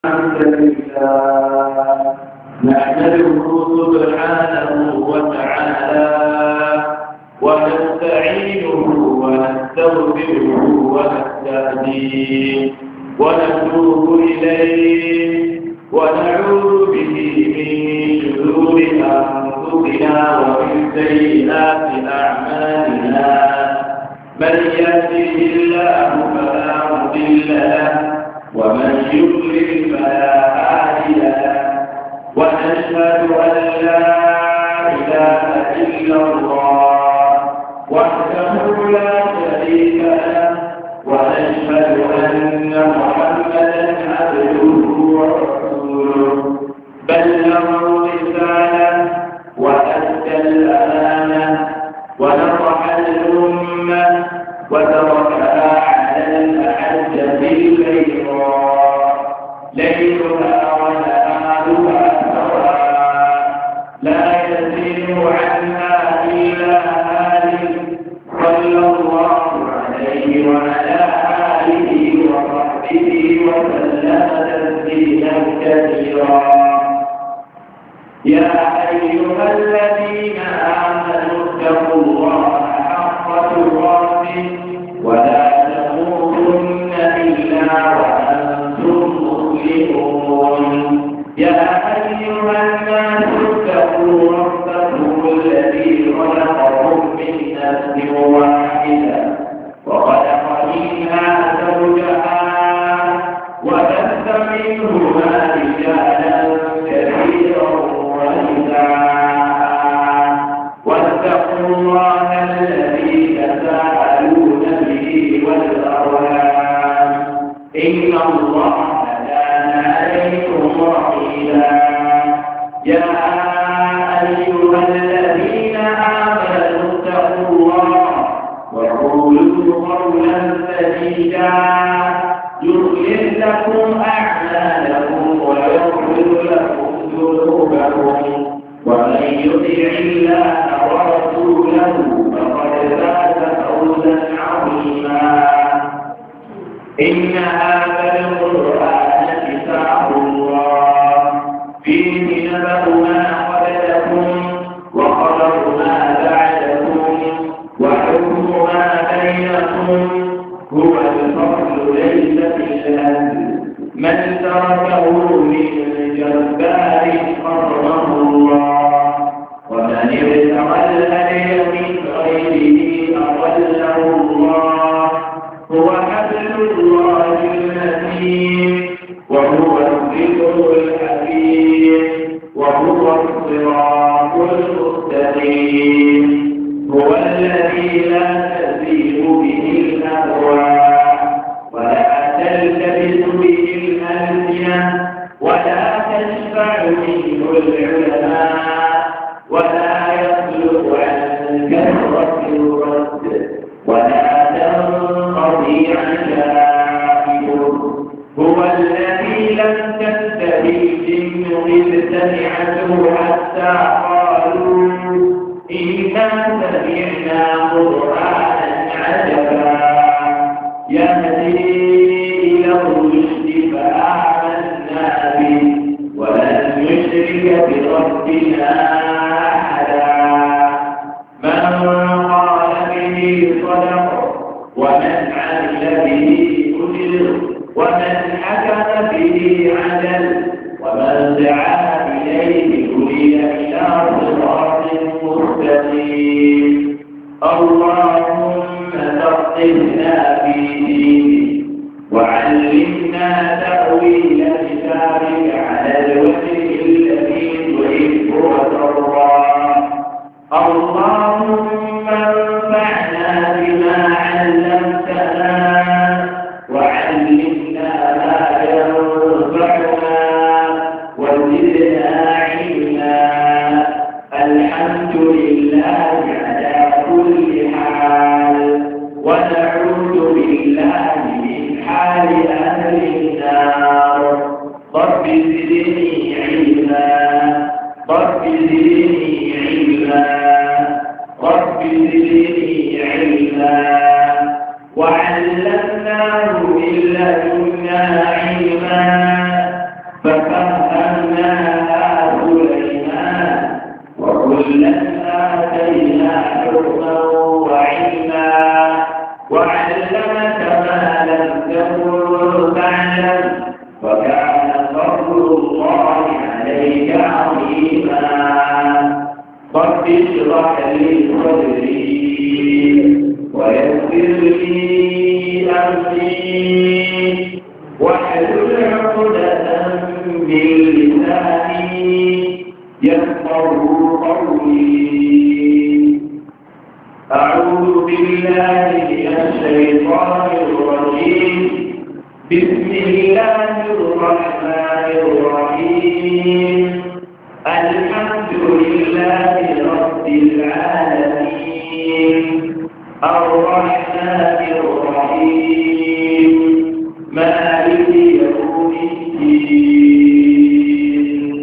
الحمد لله نحمده سبحانه وتعالى ونستعينه ونستغفره ونستهديه ونتوب إليه ونعوذ به من شرور أنفسنا ومن سيئات أعمالنا من يهده الله فلا مضل له ومن يضلل فلا هادي له ونشهد أن لا إله إلا الله وحده لا شريك له ونشهد أن محمدا عبده ورسوله بلغ الرسالة وأدى الأمانة ونصح الأمة وتركها على المحجة البيضاء ليلها ونهارها سواء لا يزيغ عنها إلا هالك صلى الله عليه وعلى آله وصحبه وسلم تسليما كثيرا يا أيها الذين آمنوا اتقوا الله حق تقاته ولا تموتن إلا وأنتم مسلمون يا أيها الناس اتقوا ربكم الذي خلقكم من نفس واحدة وخلق منها زوجها وبث منهما رجالا كثيرا ونساء واتقوا الله الذي تساءلون به والأرحام إن الله كان عليكم رقيبا يا أيها الذين آمنوا اتقوا الله وقولوا قولا سديدا يصلح لكم أعمالكم ويغفر لكم ذنوبكم ومن يطع الله ورسوله فقد فاز فوزا عظيما إن هذا القرآن كتاب الله فيه نبأ ما قبلكم وخبر ما بعدكم وحكم ما بينكم هو الفصل ليس بالهزل من تركه من جبار حرمه الله ومن ابتغى الهدي من غيره أضله الله هو حبل الله المتين وهو الذكر الحكيم وهو الصراط المستقيم هو الذي لا تزيغ به الأهواء ولا تلتبس به الألسنة ولا تشفع منه العلماء ولا يخلق عن كثرة الرد ولا تنقضي عجائبه هو الذي لم تنتهي الجن إذ سمعته حتى قالوا إنا سمعنا قرآنا عجبا يهدي إلى الرشد فآمنا به ولن نشرك بربنا أحدا من قال به صدق ومن عمل به أجر ومن حكم به عدل ومن دعا إليه هدي إلى صراط مستقيم اللهم فقهنا في دينك وعلمنا تأويل كتابك على الوجه الذي تحب وترضى اللهم انفعنا بما علمتنا وعلمنا ما ينفعنا وزدنا علما الحمد لله على كل حال ونعوذ بالله من حال أهل النار رب زدني علما رب زدني علما رب عليك عظيما رب اشرح لي صدري ويسر لي أمري واحلل عقدة من لساني يفقهوا قولي أعوذ بالله من الشيطان الرجيم بسم الله الرحمن الرحيم الحمد لله رب العالمين الرحمن الرحيم مالك يوم الدين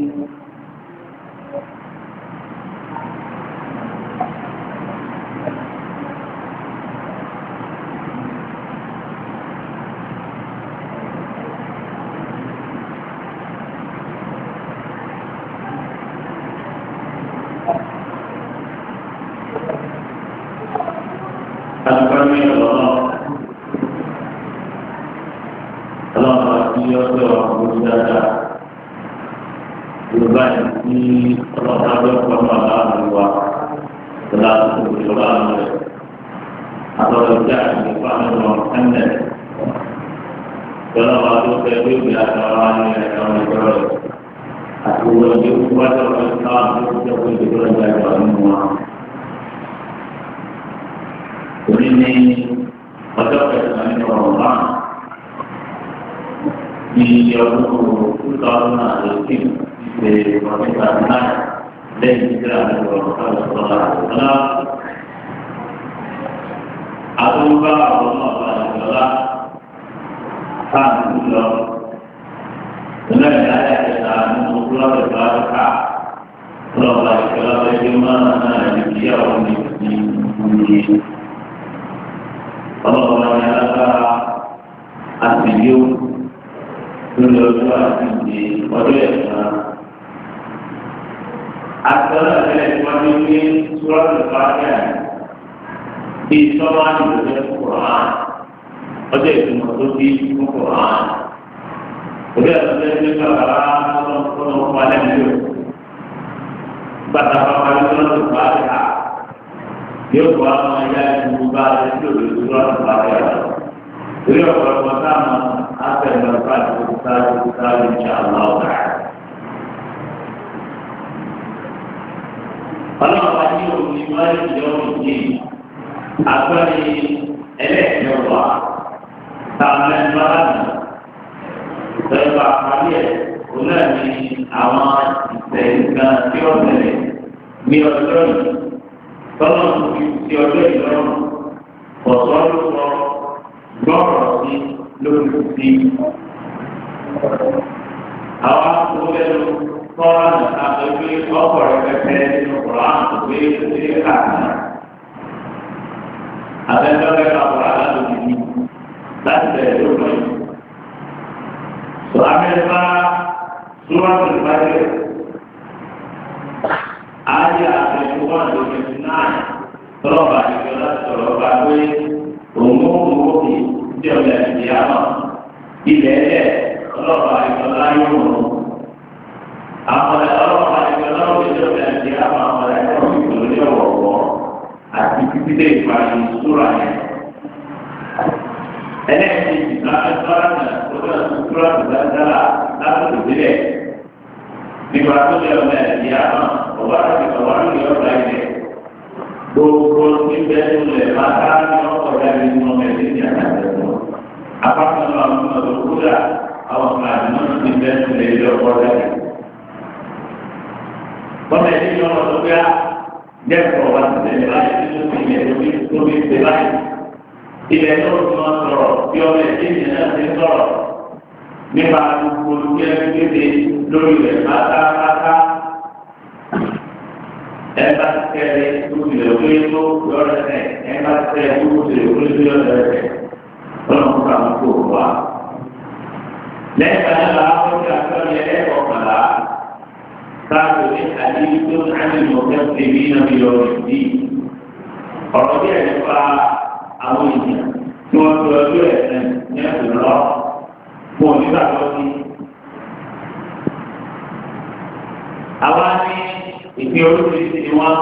àwa ní ìpín oríṣiríṣi ni wọ́n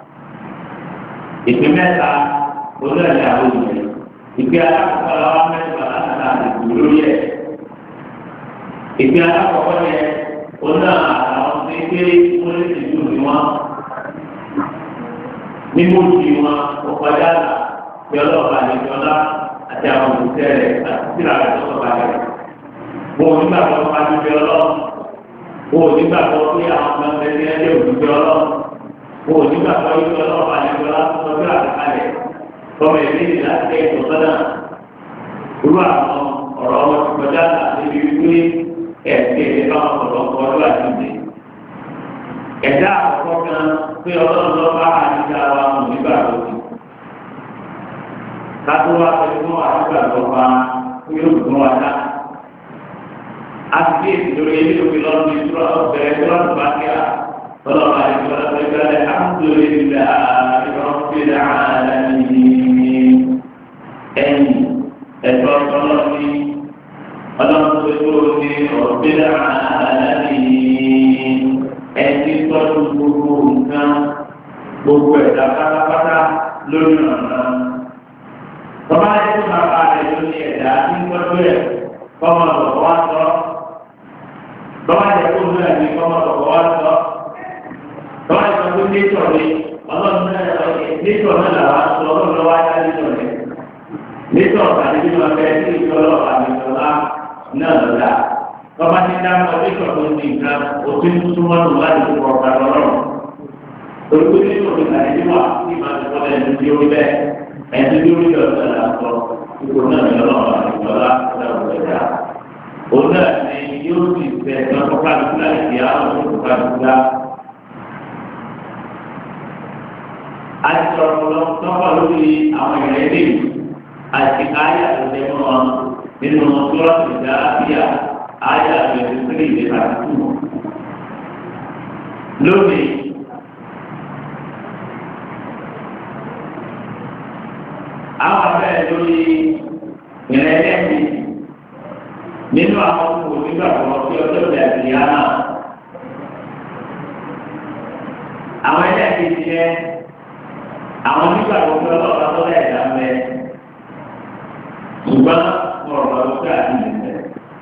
ìpín mẹ́ta olóòlì àwọn ènìyàn ìpín alákọ̀ọ́kọ́ làwọn mẹ́ta láti ta àdìgbò lórí ẹ̀ ìpín alákọ̀ọ́kọ́ yẹn oná àwọn tí ń gbé wọ́n lè ti dùn ní wọn mímú ju wọn ọ̀pọ̀já là bí ọlọ́ọ̀bà àdìgbọ́lá àti àwọn òṣìṣẹ́ rẹ̀ àti síra rẹ̀ tó sọ̀rọ̀ rẹ̀ wọn ò nígbà tó wọ́n máa dúpẹ́ ọlọ́run wọn ò nígbà tó pé àwọn ọmọ ẹgbẹ́ ní ẹgbẹ́ òdúpẹ́ ọlọ́run wọn ò nígbà tó yí ọlọ́ọ̀bà àdìgbọ́lá tó sọ bí àtìkálẹ̀ tọ́mọ ìdí láti kẹ́ ìtọ́sọ́nà irú àwọn ọ̀rọ̀ wọn ti kọjá àti ibi wípé ẹ̀sìn ìdílé ọ̀pọ̀lọpọ̀ ọdún àtúndì. Ẹ̀dá àkọ́kọ́ kan pé ọlọ́run lọ bá àdìgbà wa mọ̀ nígbà tó ti. Kátó wá pẹ̀lú fún àdìgbà tó bá yóò fún wa dá. A ti dé èsì lórí ilé òfin lọ́dún ní ìtura ọ̀bẹ̀rẹ̀ tó lọ́dún bá kíá. Ọlọ́run àdìgbà tó fẹ́ gbẹ́lẹ̀ àmúdòlélà ìrọ̀fẹ́lẹ̀ àlàyé ẹ̀yìn ẹ̀tọ́ ọlọ́run ọlọ́run tó tó ní ọ̀gbẹ́lẹ̀ àlàyé ẹni tọ́jú gbogbo nǹkan gbogbo ẹ̀dá pátápátá lórí ọ̀nà. Bàbá yẹn tó máa bá rẹ̀ lórí ẹ̀dá tí ń tọ́jú ẹ̀ kọ́mọ lọ́kọ́ wá sọ. Bàbá yẹn tó náà ní kọ́mọ lọ́kọ́ wá sọ. Bàbá yẹn tó nétọ̀ ní ọlọ́run náà nétọ̀ náà làwọn sọ ọlọ́run lọ́wọ́ ajá nétọ̀ rẹ̀. Nétọ̀ tàbí bí wọ́n fẹ́ sí ìjọlọ́ àdìsọ́lá náà lọ́dà. Bàbá ti dá ọmọ bí sọ̀rọ̀ ní nǹkan òfin tuntun wọn lò láti fi ọ̀gá lọ́rọ̀. Olùkọ́ ní ìṣòro ìtàgé wà ní ìmọ̀ ẹni tí ó rí bẹ́ẹ̀ ẹni tí ó rí bẹ́ẹ̀ ọ̀sẹ̀ là ń sọ ipò náà ní ọlọ́run àti ìjọba ọ̀dọ̀ ẹ̀dá. Òun náà ni yóò sì fẹ́ ẹ̀sán kálukú láì fi àwọn òṣèlú kálukú dá. A ti sọ̀rọ̀ lọ́wọ́ lórí àwọn ìrẹ́lẹ̀ àti ayé àtẹ̀jẹ́ wọn nínú sọ́ọ̀tì ìdárábíà ayé àtẹ̀jẹ́ ìdè àtúntò. Lónìí, àwọn abẹ́rẹ́ lórí ìrẹ́lẹ̀ mi nínú àwọn kò nígbàgbọ́ sí ọjọ́ ìgbà ìyá náà. Àwọn ẹlẹ́ẹ̀kejì yẹn àwọn nígbàgbọ́ sí ọlọ́ọ̀bá tó lẹ́ẹ̀dá mẹ́ ṣùgbọ́n ọ̀rọ̀ lọ́sẹ̀ àti ìlẹ̀.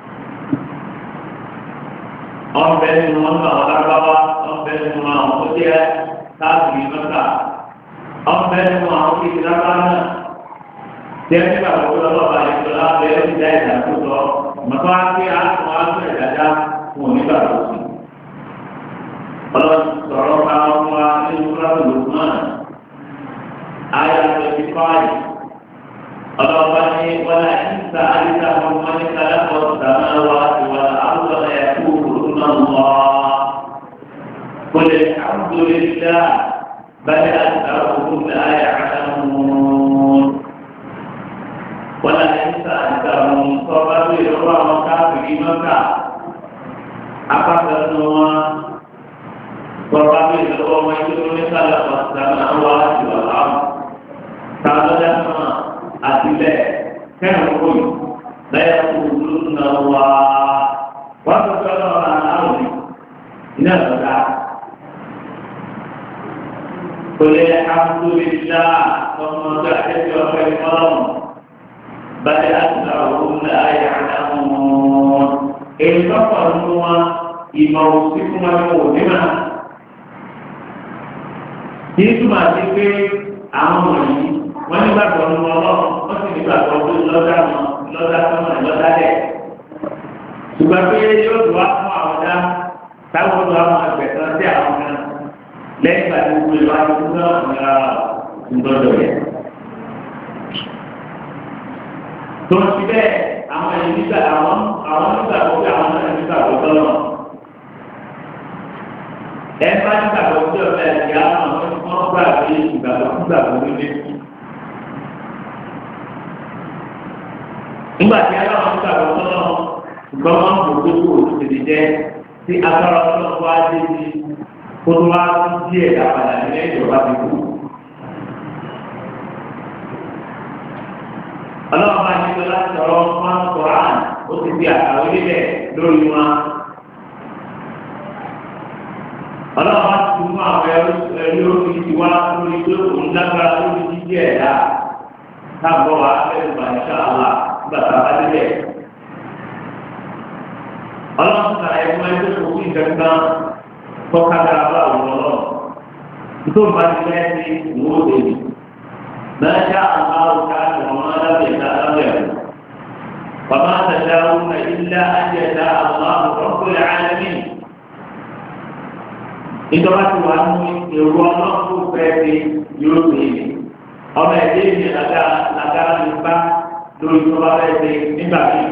Ọ̀bẹ nínú wọn náà lágbáwá, ọ̀bẹ nínú àwọn tó jẹ́ káàkiri mẹ́ta, ọ̀bẹ nínú àwọn tó ti lágbá náà. Jẹ́ nígbàgbọ́ sí ọlọ́ọ̀bá ìṣọ̀lá bẹ́ẹ̀ ti dá ìdàkúsọ, mọ̀tọ́ á pé àtúnwá tó ìdájá fún onígbàgbọ́ sí. Ọlọ́run sọ̀rọ̀ bá wọn wá nínú kíláàsì Lukman. Ayah 25. Allah bani wala insa alisa man khalaqa as-samawati wal arda la yaquluna Allah. Qul alhamdulillah bal aktharuhum la ya'lamun. Wala insa alisa man khalaqa kafiri maka apa semua berbagai semua itu khalaqa as-samawati wal arda. Kalau dah sama asilnya, kan pun daya turun nawa. Waktu kalau orang tahu ini adalah boleh alhamdulillah semoga kita berkorban. Badan tahun ayanamun. Itu semua imau semua itu mana? Itu masih ke amun. Wọ́n ní gbàgbọ́ ní ọlọ́run wọ́n sì ní gbàgbọ́ pé lọ́dá sọ́mọ̀ lọ́dá dẹ̀. Ṣùgbọ́n pé yóò tó wá fún àwọn dá táwọn tó àwọn ẹgbẹ̀tàn sí àwọn kan lẹ́yìn ìgbà tí gbogbo ìwà ti fún náà ní ara ìgbọ́dọ̀ yẹn. Tó ń ti bẹ́ẹ̀ àwọn ẹ̀yìn nígbà àwọn nígbàgbọ́ pé àwọn náà nígbàgbọ́ tọ́lọ̀. Ẹ bá nígbàgbọ́ pé ọ̀fẹ́ ẹ̀jẹ̀ àwọn wọ́n gbà pé ìgbàgbọ́ nílé. Nígbà tí aláwọ̀ ń gbàgbọ́ sọ́nà ṣùgbọ́n wọ́n kò tó kó òṣèlú jẹ́ tí agbára ọlọ́run wá dé ní kó tó wá tún díẹ̀ dápadà nílẹ̀ ìjọba ti kú. Ọlọ́run bá ní sọ́lá sọ̀rọ̀ wọn Kùránì ó ti fi àkàwé nílẹ̀ lórí wọn. ọlọ́wọ́ ti mú àwọn ẹrú orí ti wá lórí pé òun lágbára lórí jíjí ẹ̀dá táàbọ̀ wá lẹ́nu bàṣá àlà gbàtà bá délẹ̀. ọlọ́wọ́ ti sàlàyé fún ẹgbẹ́ tó kí ìgbẹ́gbẹ́ tọ́kadà bá òun lọ́wọ́ tó ń bá ti lẹ́sí ìwọ́n òde máa ṣá àwọn káàdì wọn máa lábẹ́ ìta lábẹ́ ẹ̀ bàbá àtàdáwò ilá àjẹsà àwọn ọ̀pọ̀ ìrànlẹ́mí. ìjọba ti wà ní èrò ọlọ́run fẹ́ fi yóò ṣe ọmọ ẹ̀dẹ́ ìyẹn lágbára ní bá lórí ìjọba fẹ́ ṣe nígbà míì.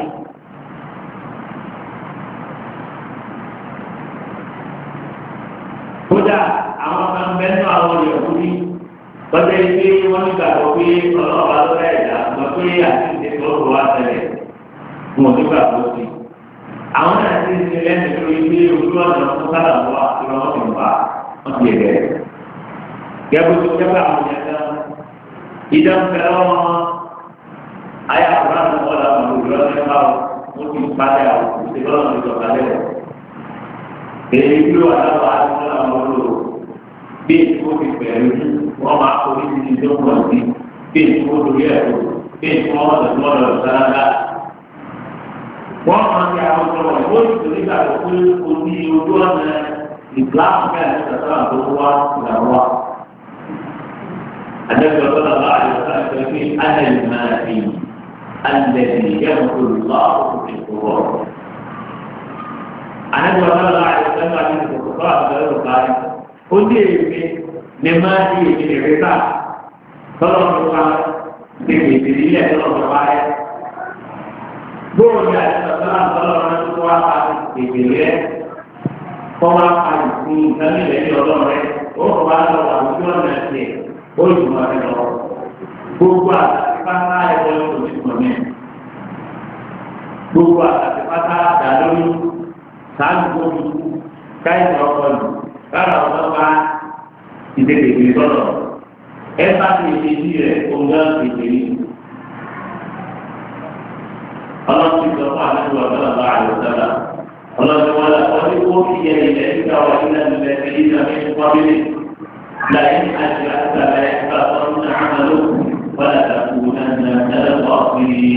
kódà àwọn kan bẹ́ẹ̀ àwọn olùyọ̀kú ní lọ́jọ́ ìgbé wọn nígbàgbọ́ pé ọlọ́ọ̀bá ló rẹ̀ dà lọ pé àti ìdẹ́kọ̀ọ́ wà tẹ̀lé wọn nígbàgbọ́ sí i. àwọn náà ti ṣe lẹ́nu tó ilé ojú ọ̀nà fún sábà wá ìrọ̀ wọn ti wá wọn ti ẹ̀rẹ́. gẹ́gẹ́ tó jẹ́pẹ́ àwọn ìyàtọ̀ ìdánfẹ́ wọn ayé àkùrá àti ọ̀dà wọn lò lọ́wọ́ nípa wọn ti pàdé àwọn ìṣèlú ọ̀nà ìjọbalẹ̀ rẹ̀. èyí tí ó wà láwọn àti ọ̀nà wọn lò bí èkó ti pẹ̀lú wọn máa kó ní ti tó pọ̀ sí bí èkó lórí ẹ̀kọ́ bí èkó wọn lọ sáradá. wọ́n máa ń fi àwọn ọ̀rọ̀ ìwé ìtòlú ìgbà tó kú oní ojú ọ̀nà ìgbàlá bẹ́ẹ̀ sọ̀tàn tó wá ìyàwó wa. àdébí ọ̀dọ́ lọ́la àyọ̀ká ìfẹ́ pé alẹ́ máa fi alẹ́ ìyẹ́wò olùkọ́ àkókò ìkóró. àdébí ọ̀dọ́ lọ́la àyọ̀ká ìfẹ́ pé ìkókó àtẹ̀lẹ́ òkà rẹ̀ ó dé èmi ní máa di èmi lè rí bá tọ́lọ́ mi wá tètè ìdílé ilẹ̀ tọ́lọ́ mi wá rẹ̀. bóòlù àti sọ̀tàn àtọ́lọ́run tó wá pa ìgbèlè rẹ̀ kọ́ wá pa ìsìn ìsàmì lẹ́yìn ọlọ́run rẹ̀ ó kọ́ wá lọ àwùjọ ọ̀nà ẹ̀sẹ̀ ó ìtumọ̀ rẹ̀ lọ. gbogbo àtàtì pátá ẹ̀kọ́ ló ti mọ̀ mí. gbogbo àtàtì pátá dà lórí sáájú gbòmí káyọ̀ ọkọ̀ lù kára ọ̀dọ́ bá ìdèkè ìgbè sọ̀rọ̀ ẹ bá ti ìdèjì rẹ̀ ọ̀gá ìdèjì. ọlọ́run ti sọ fún àlejò ọ̀dọ́ àlùsọ́lá ọlọ́run wọn lọ ọdún kó fi yẹ ilẹ̀ nígbà wà nílẹ̀ nílẹ̀ tí yíyá mi ń kọ́ bílẹ̀ láyé àti àtàlẹ̀ ẹ̀ka ọ̀run náà hàn ló wọ́n lọ sàkó náà ẹlẹ́kọ̀ọ́ fìrí.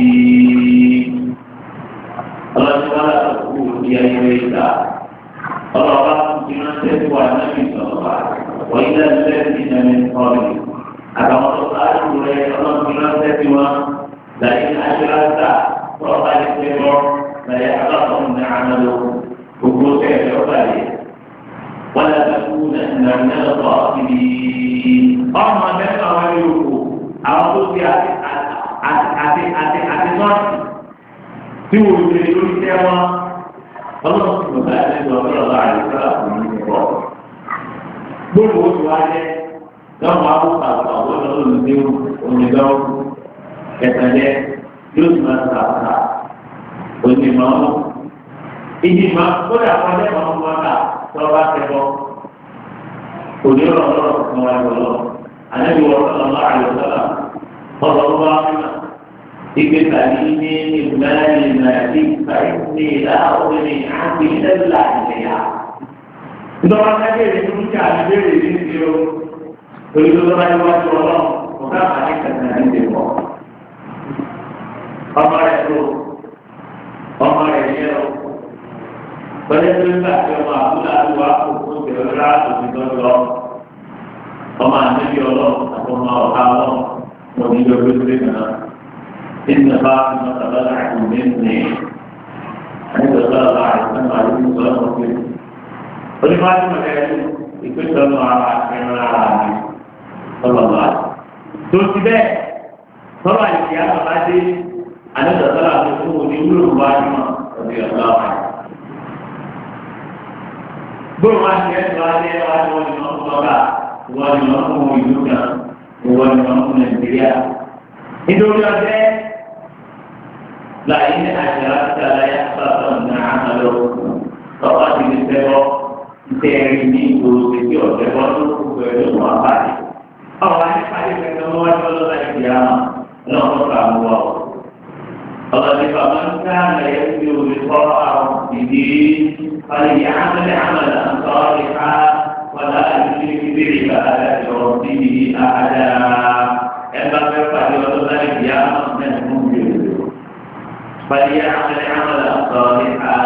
ọlọ́run wọn lọ sàkó ìyá ìwé ìta ọlọ́run bá tún ti ránṣẹ́ sí wa náà fi sọ̀rọ̀ wa wọ́n ilẹ̀ nílẹ̀ tí yíyá mi ń kọ́ bílẹ̀ àtàwọn tó sáájú rẹ̀ ọlọ́run ti ránṣẹ́ sí wa láyé àti àtàlẹ̀ wọ́n ti ṣe lọ lẹ́yìn aláwọ̀ ní àmàlò gbogbo ṣẹ̀ṣẹ̀ ọ̀bàlẹ̀ wọ́n lè dàkú nàìjíríà lọ́tọ̀ ìbí ọmọ mẹ́fà wọn ní òkú àwọn tó ti àti nọ́ọ̀sì tí wọ́n ti lè lórí tẹ́ wọn ọlọ́run ti bọ̀ láti ṣe ọ̀pọ̀lọpọ̀ àìsàn fún mi pọ̀. gbogbo oṣù wa jẹ́ lọ́wọ́ àbúkà àwọn ọlọ́run ní onídọ́wọ́ kẹtàlẹ́ yóò ti máa ta ọ̀tá onímọ̀ ìdìmọ̀ kódà kọjá ìmọ̀ ọ̀tá tó bá tẹ̀bọ̀ òní ọ̀rọ̀ kan wá lọ́wọ́ ànábi wọ́n lọ́wọ́ àyọ̀sọ́lá ọ̀rọ̀ wá mímọ̀ ìgbé tàbí ní ìbùdáyé nàìjí tàbí ní ìlà òní àti ìlẹ́lá ìlẹ́yà. ìjọba kábíyèsí tó ń jà àbíbèrè ní ìdíyó torí tó lọ́wọ́ iwájú ọlọ́run ọ̀gá àbáyé kàtà ní ìdìbò. ọmọ rẹ̀ tó ọmọ rẹ̀ yẹ ọ pẹ̀lú tó ń gbà tí ọmọ àbúlá tó wà kó kó tẹ̀lé rárá tó ti tọ́jú ọ ọmọ àtẹ́bí ọlọ́run àti ọmọ ọ̀gá ọlọ́run mo ní ìjọ pé pé kan náà ìdílé bá ti mọ tàbá láti ní ní àyẹ̀wò sọ̀rọ̀ bá àìsàn máa ló ń sọ̀rọ̀ wọn pé onímọ̀ àti mọ̀lẹ́ ìpèsè ọmọ ara ẹran ara mi sọ̀rọ̀ bá tó ti bẹ́ẹ̀ sọ̀rọ̀ àìsí àbàbá dé àdéhùn àti fún òní wúlò wájú mọ́ ọ̀dẹ̀ ọ̀gá wa. bóun wá sí ẹ̀sọ́ adé wájú wọn ni wọ́n fún ọ̀gá wọn ni wọ́n fún ìlú kan wọn ni wọ́n fún nàìjíríà. nítorí ọjọ́ láyé ní àṣà àti àlàyé àpapọ̀ ní àmàlò lọ́wọ́ àti ìṣẹ́wọ́ ìṣẹ́rí ní ìgboro ṣèjì ọ̀jẹ̀bọ́ tó kú pẹ̀lú wọn àpàdé. ọ̀rọ̀ àti pàdé kẹ̀kẹ́ wọn wájú ọlọ́lá ìdíyàmọ̀ lọ́wọ́ tó àmúwọ̀ الله فمن كان يرجو لقاء ربه فليعمل عملا صالحا ولا يشرك بعبادة ربه أحدا إلا بفعل ذلك يا من المؤمن فليعمل عملا صالحا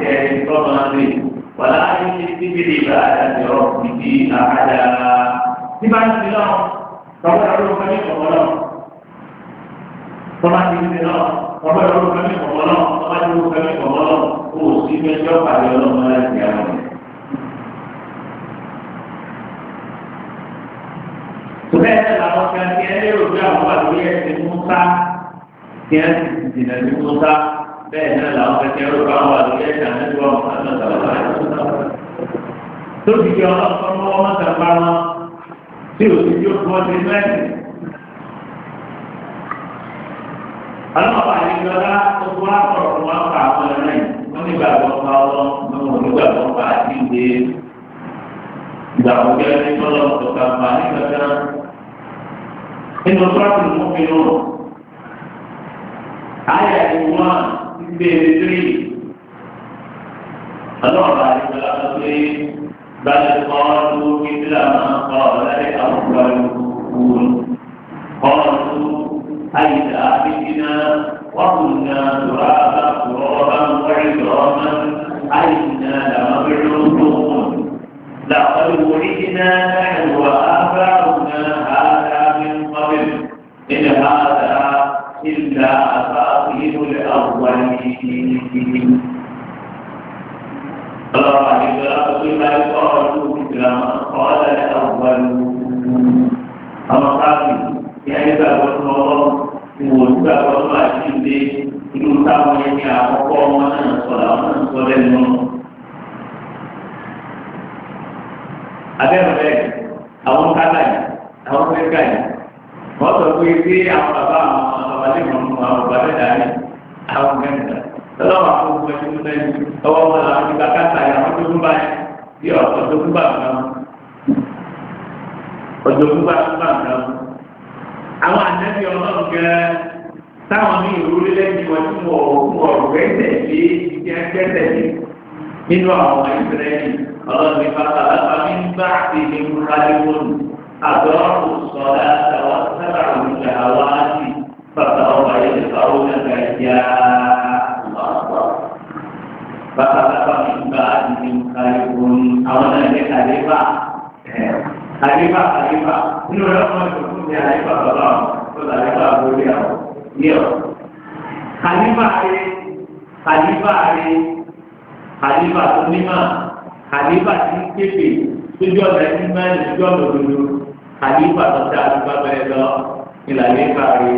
ولا يشرك بعبادة ربه أحدا لما يسلم فهو يعلم كمين وملام فما يسلم فهو يعلم كمين وملام فما يعلم كمين وملام هو سيما يجب على يوم لا يسلم Sebenarnya lakukan tiada rujuk buat dia Musa, tiada tidak Musa, dan lakukan tiada rujuk buat dia jangan jual mana sahaja. Terus jika Allah semua terpana, siapa buat dia? Kalau apa yang kita sebuah pertemuan kawan lain, menibah Allah, mengucap apa ini. Jauh dari kalau tukar balik kerana ini surat Al-Mu'minun ayat 2 dari Allah balik berarti balik qalu mithla ma qala al-awwalun qalu ayda abidina wa kunna turaban wa 'idhaman ayna lamab'uthun لقد وعدنا نحن وآباؤنا هذا من قبل إن هذا إلا أساطير الأولين الله عليه وسلم قالوا مثل ما قال الأولون أما قال يعني بقول الله وبقول الله شيء itu sama yang aku mana soalan ada apa? Awak kata ni, awak berkata ni. Waktu itu awak bapa, awak bapa dari awak kata. Kalau aku macam tu, awak malah kita kata yang aku jumpa, dia aku jumpa kamu. Aku jumpa kamu. Awak anda dia orang ke, tahu ni rule lagi macam mau berada di dia. Ini awak Israel. Allah berkata, "Amin ba'dihim khalifun adra'u as-salata wa tabi'u syahawati fa yad'una kayya Allah." Berkata, "Amin ba'dihim khalifun awana ni khalifah." Khalifah. Ini orang yang khalifah Allah. Khalifah boleh dia. Khalifah lima. Khalifah ini kepi, tujuan dari mana tujuan dulu. Khalifah tercari pada nilai kari.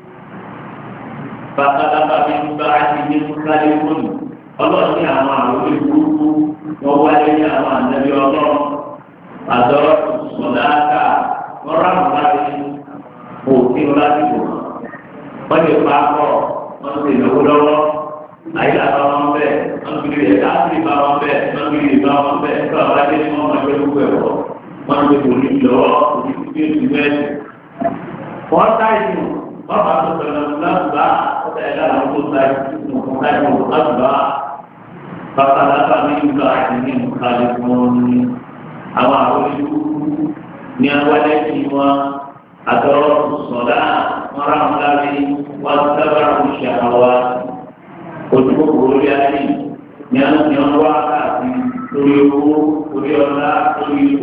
Pasal kami bahas ini khalifun. Allah ni amal ibu, mawalnya amal Nabi Allah. Ada saudara orang lain, mungkin lagi pun. Banyak pakar, mungkin dahulu. Ayah bawang be, angkiri asli bawang be, kalau ada ni orang macam boleh loh, itu juga. Kota itu, bapa tu benar-benar bah, kota adalah untuk bah. Kata kami juga ini mukhalifun, awal itu ni awal semua atau solat orang lain, wasabar syahwat. Untuk kemudian ini, yang waka turi orang turi.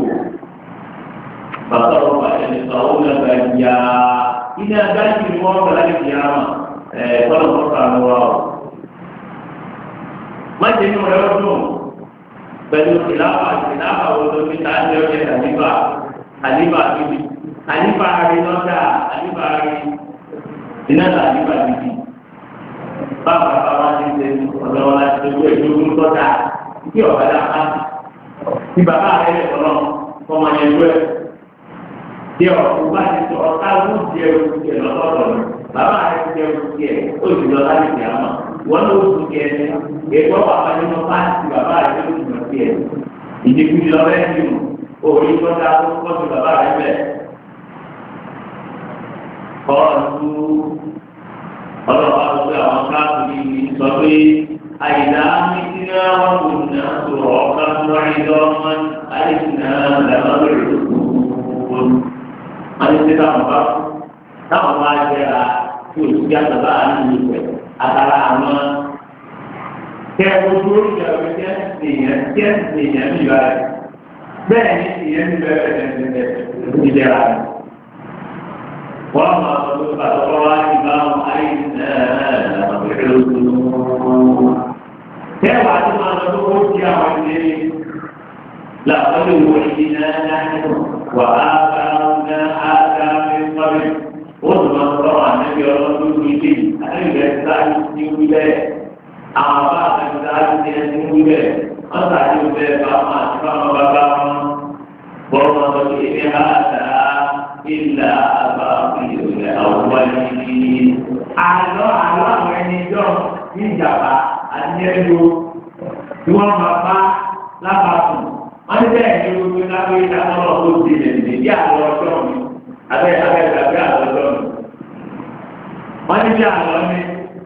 Pasal apa yang tahu dan dia ini ada di luar dari kiamat. Kalau orang luar, macam ni orang tu, baju khilafah untuk kita ada yang halifah ini Bapa ini orang itu kota, itu orang di bapa ada orang komanya dua, dia ubah itu orang tahu dia orang bapa dia sudah lagi dia walau dia bapa ini mampu bapa itu dia, ini pun orang itu tahu bapa itu, kalau Allah sudah angkat di sebagai أَإِذَا مِتْنَا وَكُنَّا تُرَابًا وَعِظَامًا أَإِنَّا لَمَبْعُوثُونَ. Ada kita apa? Tahu aja tu sejak lebaran ini. Antara amal kebutuhan jawabnya dia juga. Bẹ́ẹ̀ni ìyẹn ti bẹ̀rẹ̀ ìdíjẹ́ra. Wọ́n máa sọ pé pàtàkì wá ìgbà wọn àìsàn àbẹ̀rẹ̀ kẹwàá tí máa sọ pé ó di àwọn ìdílé làwọn ìwò ìdílé náà wà á bá ọ̀nà àgbà mẹ́fọ́rẹ́. Ó sì máa sọ àwọn ànábì ọlọ́dún ní ilé àtẹ̀lẹ́ sáájú ní wílẹ̀. Àwọn bá àtẹ̀lẹ́ sáájú ní ẹni wílẹ̀. Wọ́n sàájú bẹ́ẹ̀ bá wọn àti báwọn bàbá wọn. Bọ́lá sọ pé ní àdá ìlà àbáwí àwọ̀wálé. Àlọ́ àwọn ẹni jọ ní ìjàmbá àti ẹ̀rọ tí wọ́n máa bá lábàtún. Wọ́n ní bẹ́ẹ̀ ni gbogbo lábẹ́ ìdáná tó di lẹ́yìn bí àlọ́ ọjọ́ mi. Abẹ́ ìgbàgbé àlọ́ ọjọ́ mi. Wọ́n ní bí àlọ́ mi.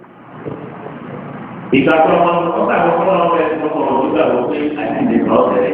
Ìgbàgbọ́ wọn gbàgbọ́ fọlọ́ ọ̀rẹ́ tó kọ̀ ọ́ gbàgbọ́ pé àìsíde kọ́ ọ̀sẹ̀.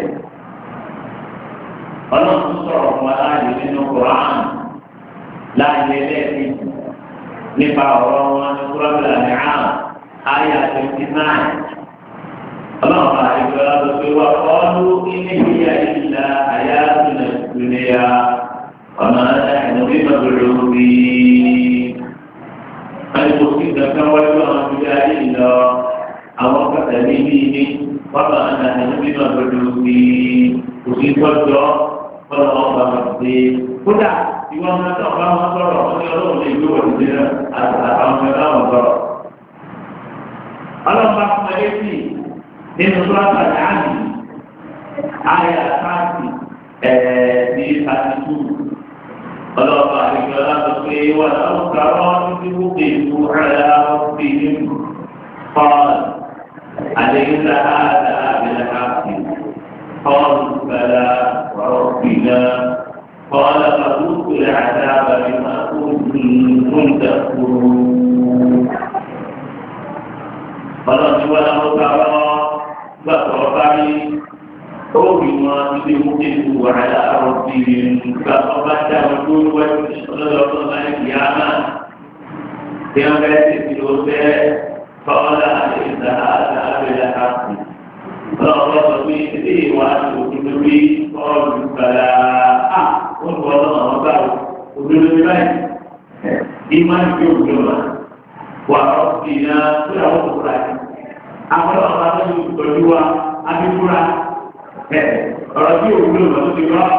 Ọlọ́run sọ̀rọ̀ fún aláàjì nínú Kùránì láàyè ẹlẹ́ẹ̀kejì nípa ọ̀rọ̀ wọn ní Suratul An'am àyà 29. Ọlọ́run bá ìgbà lọ pé wà qalu in hiya illa hayatuna dunya wa ma nahnu bimab'uthin. Wọ́n kò sí ìgbàkan wáyé àwọn ìgbà yìí lọ. Àwọn kàtà níbi ní wọ́n máa ń dáná níbi náà lọ́dún sí òsì tọ́jọ́ fọlọ́ wọn bá wọn ṣe. Kódà ìwọ́n máa tọ́ bá wọn sọ̀rọ̀ wọ́n ní ọlọ́run lè gbé wọ̀lú sí náà àtàwọn ọmọ ẹ̀rọ wọn sọ̀rọ̀. Ọlọ́run bá fún ẹgbẹ́ sí nínú sọ́ọ̀tà dáàbì àyà sáàtì ní 32. Ọlọ́run bá àdéhùn ọlọ́run pé wọ́n lọ́wọ́ kàrọ́ títí wọ́n pè fún ọ̀rẹ́ قال أليس هذا بالحق؟ قالوا بلى وربنا. قال فذوقوا العذاب بما كنتم تكفرون. قال ولو ترى فقربني قوما يمكنوا على ربهم فقبت وجود وجود القيامة يوم يأتي قال أليس هذا بالحق؟ فقال به وأنتم قالوا بلى. قلت والله وقالوا وجود بمن إيمان يوم وربنا كل أمر أمر الله يقولوا أبيكورا ربي يقولوا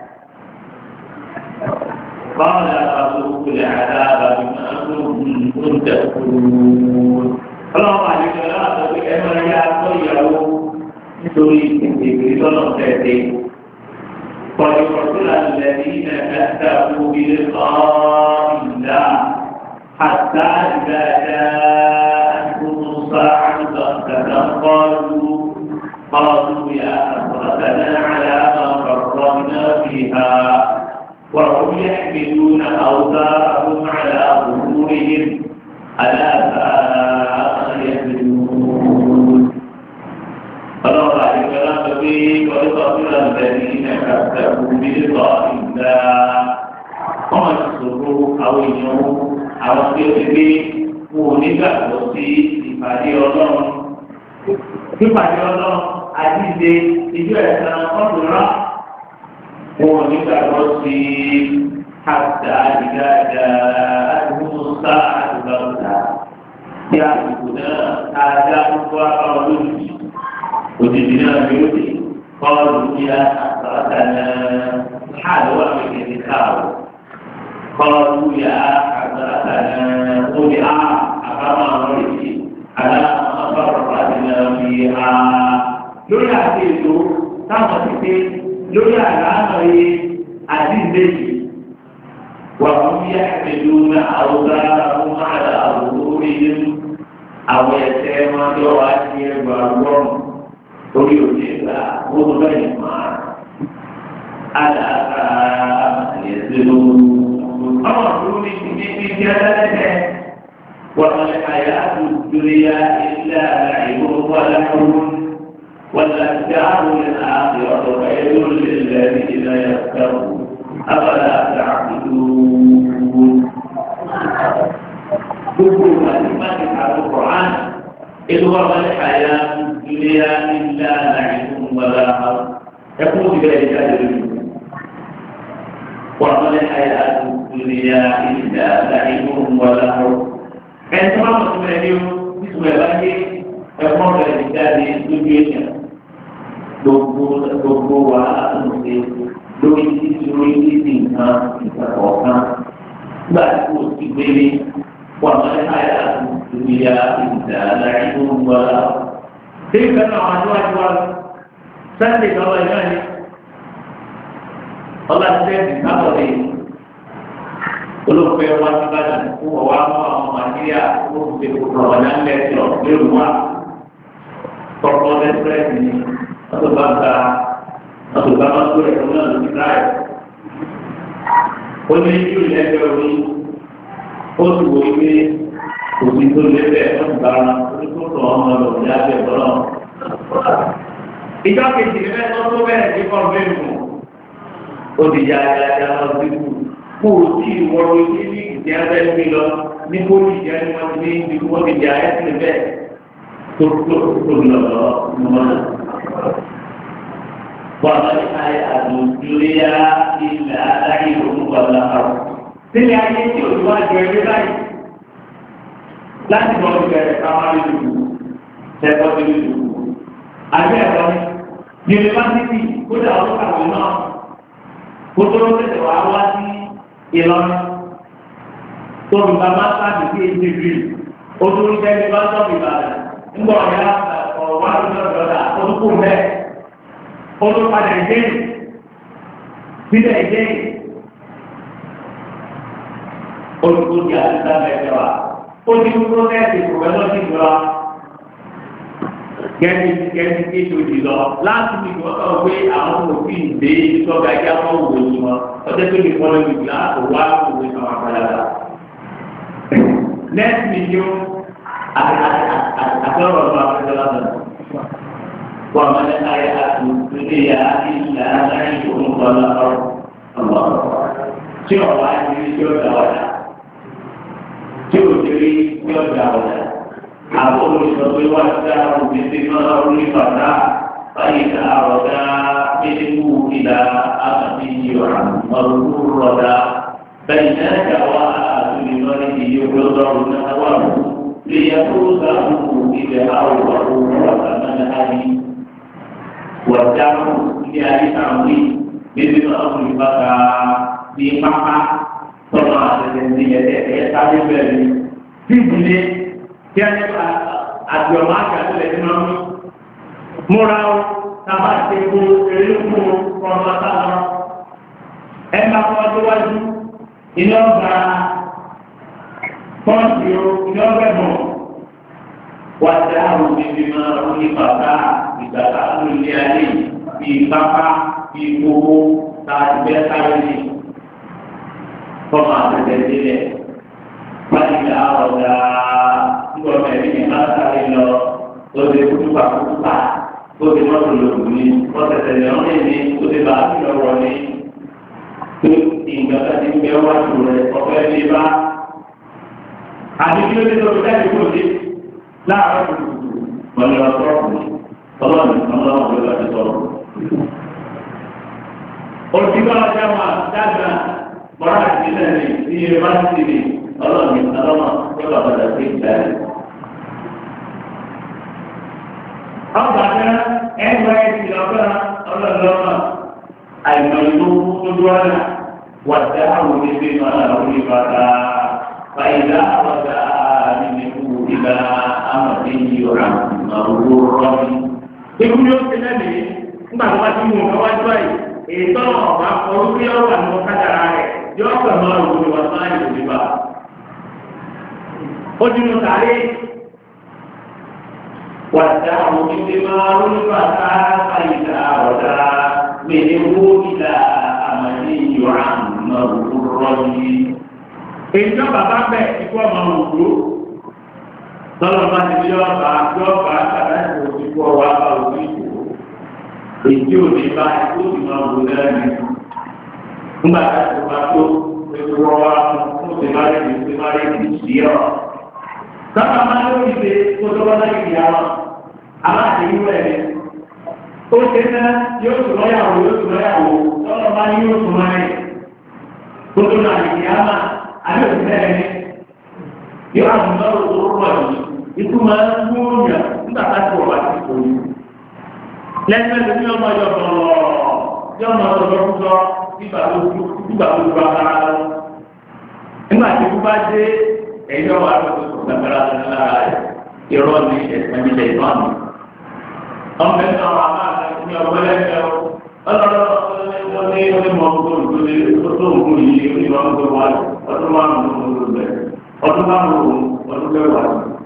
قال فذوقوا العذاب بما كنتم تكفرون. Ọlọ́run àdìgbò láti ọ̀gbìn ẹ̀rọ ẹ̀yà tó ìyàwó nítorí ìgbèkè lọ́nà tẹ̀lé. Pọ̀lìpọ̀tìlà lẹ́ni ẹ̀ka òbí ọ̀ọ́ìlà àtà ìdájá ìgbóhùnsá àtúntàkàtà قالوا يا حسرتنا على ما فرطنا فيها وهم يحملون أوزارهم على ظهورهم ألا ساء يحملون. فلو رأيك لم تبين ولتصل الذين كذبوا بلقاء الله وما يسروا أو ينموا أو يكذبوا ونبأ وسيء ìpàdé ọlọ́run àdìsẹ ìjọ ẹ̀sán ọ̀dùnrán wọn ò ní gbàgbọ́ sí àtà ìdájà àdúgbòsá àdúgbòsá tí àsìkò náà àdá gbogbo àbáwọn lójijì òjijì náà yóò dé kọ́ọ̀lù ní àtàlátà náà àlọ́ àgbègbè ní káàwọ̀ kọ́ọ̀lù yá àtàlátà náà ó ní àbáwọn àwọn èdè aláàmọ́ àbáwọn àti náà fi lórí àti ètò táwọn ti pé lórí àlànà yìí àdínlé yìí wà fún yá pẹ̀lú àwùjọ àwọn àdá àwùjọ orí nínú àwọn ẹ̀sẹ̀ wọn tó wá sí ẹgbà gbọ́n orí òde ìgbà wọn tó bẹ̀rẹ̀ máa àdàkà ẹ̀sẹ̀ ló ọmọ tó ní ti ẹlẹ́dẹ̀ وما الحياة الدنيا إلا لعب ولهو والأشجار الآخرة خير للذين يتقون أفلا تعقلون. كل كلمات القرآن إذ وما الحياة الدنيا إلا لعب ولهو يقول بذلك وما الحياة الدنيا إلا لعب ولهو. Ẹ̀sọ́ àwọn ọ̀sùn rẹ̀ ní o, ìsùn ẹ̀ bá yé ẹ̀fọ́ rẹ̀ ti jáde lójú èèyàn. Gbogbo wàhálà tó ń ṣe lórí títí nǹkan ìgbàgbọ́ kan. Nígbà tí kò sí gbélé, wà máa ń háyà ìgbéya ìgbà láì tó ń wá. Ṣé ìfẹ́ náà wá níwájú wa? Sẹ́ńdé lọ́wọ́ ẹ̀ náà ni. Ọlá ti sẹ́ńdé kábọ̀ lè olùfẹ́ wa ti bá dàn fún ọwọ́ àwọn ọmọ nàìjíríà olùfẹ́ kòkòrò ọ̀nà lẹ́tọ̀ lérò wa tọ́kọ́ lẹ́tírẹ́sì ni wọ́n bá gba wọ́n bá máa gbé ẹ̀rọ náà lórí láì. ó ní yóò lẹ́gbẹ̀ẹ́ orí ó sì wò ó pé òbí tó lébẹ̀ wọ́n ti bá wọn tó tọ̀ ọmọ lọ ní abẹ́ ìbọ̀lọ́. ìjọ kejì ní bẹ́ẹ̀ tó bẹ̀rẹ̀ sí kọ́ bẹ́ẹ̀ mú ó di yáyáyá lọ sí kù. Kó o tí ìwọ́rọ̀ ilé ní ìdí abẹ́ mi lọ ní bóyá ìdí ẹni wọn ti ní ibi tí wọ́n ti di ayé sílẹ̀ bẹ́ẹ̀ tó lọ lọ́wọ́. Wàhálà ní ayé àdùnjúlẹ́yà ilẹ̀ aláyé òun wà láàárọ̀. Sílẹ̀ ayé tí o ti wá jọ ẹgbẹ́ báyìí láti lọ sí bẹ̀rẹ̀ káwárí lùkù tẹ́kọ̀ọ́ lùkù. Àbí ẹ̀kọ́ ni yunifásitì kódà ọdún kàwé náà kótó ló tẹ̀sẹ̀ wá sí Ìlọrin tóbi bàbá sáàbì sí èdèbí odúró jẹ́ni bá sọ́ọ̀bì Ìbàdàn ńgbọ́ ọ̀yá ọ̀wá lọ́dọ̀dọ̀dà olùkú mẹ́ olùpadà ìdẹ́yìn sílẹ̀ ìdẹ́yìn olùkú di àdúgbò mẹ́jọ wa ó ti kú prọ́fẹ́sì pòfẹ́sọ́sì lọ gẹ́gẹ́ bí ètò ìlọ láti fi wọ́n kọ́ pé àwọn òfin ìdè ìtọ́ga ẹja wọn wò ní wọn ọjọ́ tó lè fọ́lọ́ ìlú láàbò wá òwe àwọn àgbàlagbà. Next video àtọ́rọ̀ ọ̀rọ̀ àfẹ́sọ́lá náà wà máa ń ayé àtúntò yà ilà láyé òun kọ́lá ọ̀rọ̀ tí ọ̀wá ìrírí tí ó dà ọ̀dà tí ò dérí tí ó dà ọ̀dà. Aku bersyukur wajah bintang ulifata baik arada minku ila amati orang merurada baina jawa alimani yudoruna awamu liyakuzahu ila awamu wa hari wajamu di samri bintang ulifata di maka sama dengan dia tadi beri sini kí á ní àti ọmọ àgbàdo lè ní máa ń múra ó tábà ṣe kó erékùn ọmọ sáà ẹ máa kọ́ síwájú iná ọgbà pọ́ǹsì ó iná ọgbẹ̀bọ̀n wá sí àwọn bíbí máa ń ní bàbá ìgbàgbà lórí ayé bíi pápá bíi gbogbo láti bẹ́ẹ̀ sáré ní fọ́ọ̀mù àtẹ̀tẹ̀ sílẹ̀ wáyé àwọn ọ̀gá gbogbo ẹbí ní máa sáré lọ lóde kútùpà lóde mọ́tò lòdù ní ọ̀sẹ̀sẹ̀ ní ọ̀rẹ́ ní lóde bàálù lọ́wọ́ ní tó ìgbàgbọ́ ti gbé wá tó rẹ̀ ọ̀fẹ́ ní bá. àti kí ló dé lórí káyọ̀ kó dé láàárọ̀ kùtùkùtù wọ́n lọ sọ́ọ̀kù ọlọ́run ló bá ti sọ̀rọ̀. òtítọ́ ọjà máa dágbà mọ́ra àti ilẹ̀ ní yunifásitì ní ọlọ́run tó bá padà sí ìgbà rẹ̀. ọgbà náà ẹgbẹ́ ẹ̀sìn ọgbà ọlọ́lọ́mà àìmọ̀ ìlú ojú ọ̀nà wà dá àwọn onígbé máa lórí bàtà fàyídà àwọ̀dà nínú ìlà àmọ̀dé yìí ọ̀rà àwòrán rọ́bì. ikú yóò ṣe lẹ́mìí nígbà tó bá ti mú ọ̀gá wájú báyìí ètò ọ̀gá orúkú yóò wà ní ọ̀kadàrà rẹ̀ yóò pẹ̀ máa wò ní wà máa yòó níbà. ó dínú sáré wàtàwọn ìdè máa ń bàtà àyíká ọ̀dà mẹ́lẹ́wó ìlà àmàlẹ́ ìyọ̀ àmọ́ òwúrọ̀ yìí. èyí tó bàbá bẹ̀ ikú ọmọ òwúrọ̀ tọ́lọ̀ bá ti yọ ọba kàdá ìwò ti kú ọwọ́ apá òbí ìwò èyí ò ní bá ikú sì máa wò lẹ́nu nígbà tí a bá tó ewu ọwọ́ fún tèmárì sí ọ. sábà máa ń lórí ṣe tó tọ́lọ́ náà ìyá wọn aláàtì ìlú ẹ̀ ní. ó ṣe ná yóò tún lọ́yàwó tọ́lọ̀ bá ní yóò tún máa rìn tó tó náà ìyá máa àbí òṣìṣẹ́ ẹ̀ ní. yóò àwọn ọmọ tó rọ̀ yìí ikú máa ń mú yàn nígbà tá a ti wọ̀ wá sí ìkòyí. lẹ́sìn ẹ̀sìn ní ọmọ yọ bọ̀rọ̀ tí ọmọ ọ̀dọ́ fúnjọ nígbà tó gba kára lọ. nígbà tí ikú bá dé ẹ̀yìn ọwọ́ àgbẹ̀tò tó gbàgbára lọ lára rẹ̀ irọ́ ní ẹ̀sìn ilẹ̀ ìlú àmì. ọmọ ẹ̀ náà wà máa ń ní ọgbẹ́ lẹ́sẹ̀ ọlọ́rọ̀ ní onímọ̀ ọdún yìí onímọ̀ ọdún wà ọdún márùn-ún ọdún mẹ́wàá.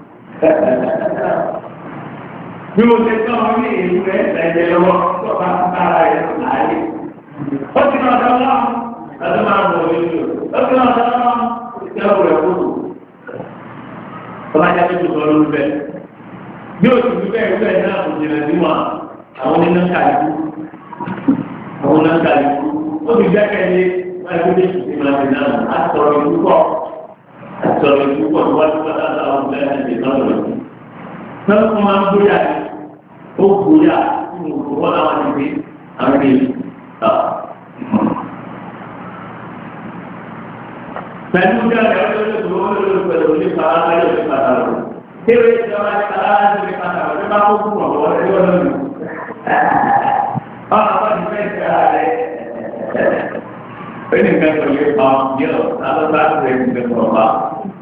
Bí mo ṣe tán wọn ní ìlú rẹ̀ ẹ̀jẹ̀ lọ́wọ́ tó bá ń bá ara rẹ̀ láàyè. Ó ti náà dá wọn lọ́dún máa ń wọ̀ nínú. Ó ti náà dá wọn ìjọba rẹ̀ kúrò. Ọba jáde tó sọ lórí bẹ́ẹ̀. Bí o ti fi bẹ́ẹ̀ bẹ́ẹ̀ náà kò jìnnà sí wọn, àwọn oníná kàlíkù. Àwọn oníná kàlíkù. Ó ti gbẹ́kẹ̀lé wáyé tó dé ìsìn máa ti náà. A sọ̀rọ̀ ìlú pọ̀. Sọ̀rọ̀ ìlú pọ̀ tó wájú pátá láwọn ọ̀gbẹ́ ẹ̀jẹ̀ náà lọ. Sọ́dọ̀ fún máa ń gbóyà ní ó gbóyà tí mo kò wọ́n láwọn ti gbé àwọn èèyàn. Pẹ̀lú bí ọ̀rẹ́ ọ̀rẹ́ tó wọ́n lè pẹ̀lú ní fara láyé òní pàtàkì. Kéwé ìjọba ní fara láyé òní pàtàkì ọ̀rẹ́ bá kó fún ọ̀pọ̀ ọ̀rẹ́ yóò lọ́nu. Ọ̀rọ̀ àwọn ìfẹ́ ìfẹ́ rẹ̀. Ó ní nǹkan tó lè pa yọ̀ lálọ́bá rẹ̀ ń bẹ̀ pọ̀ bá.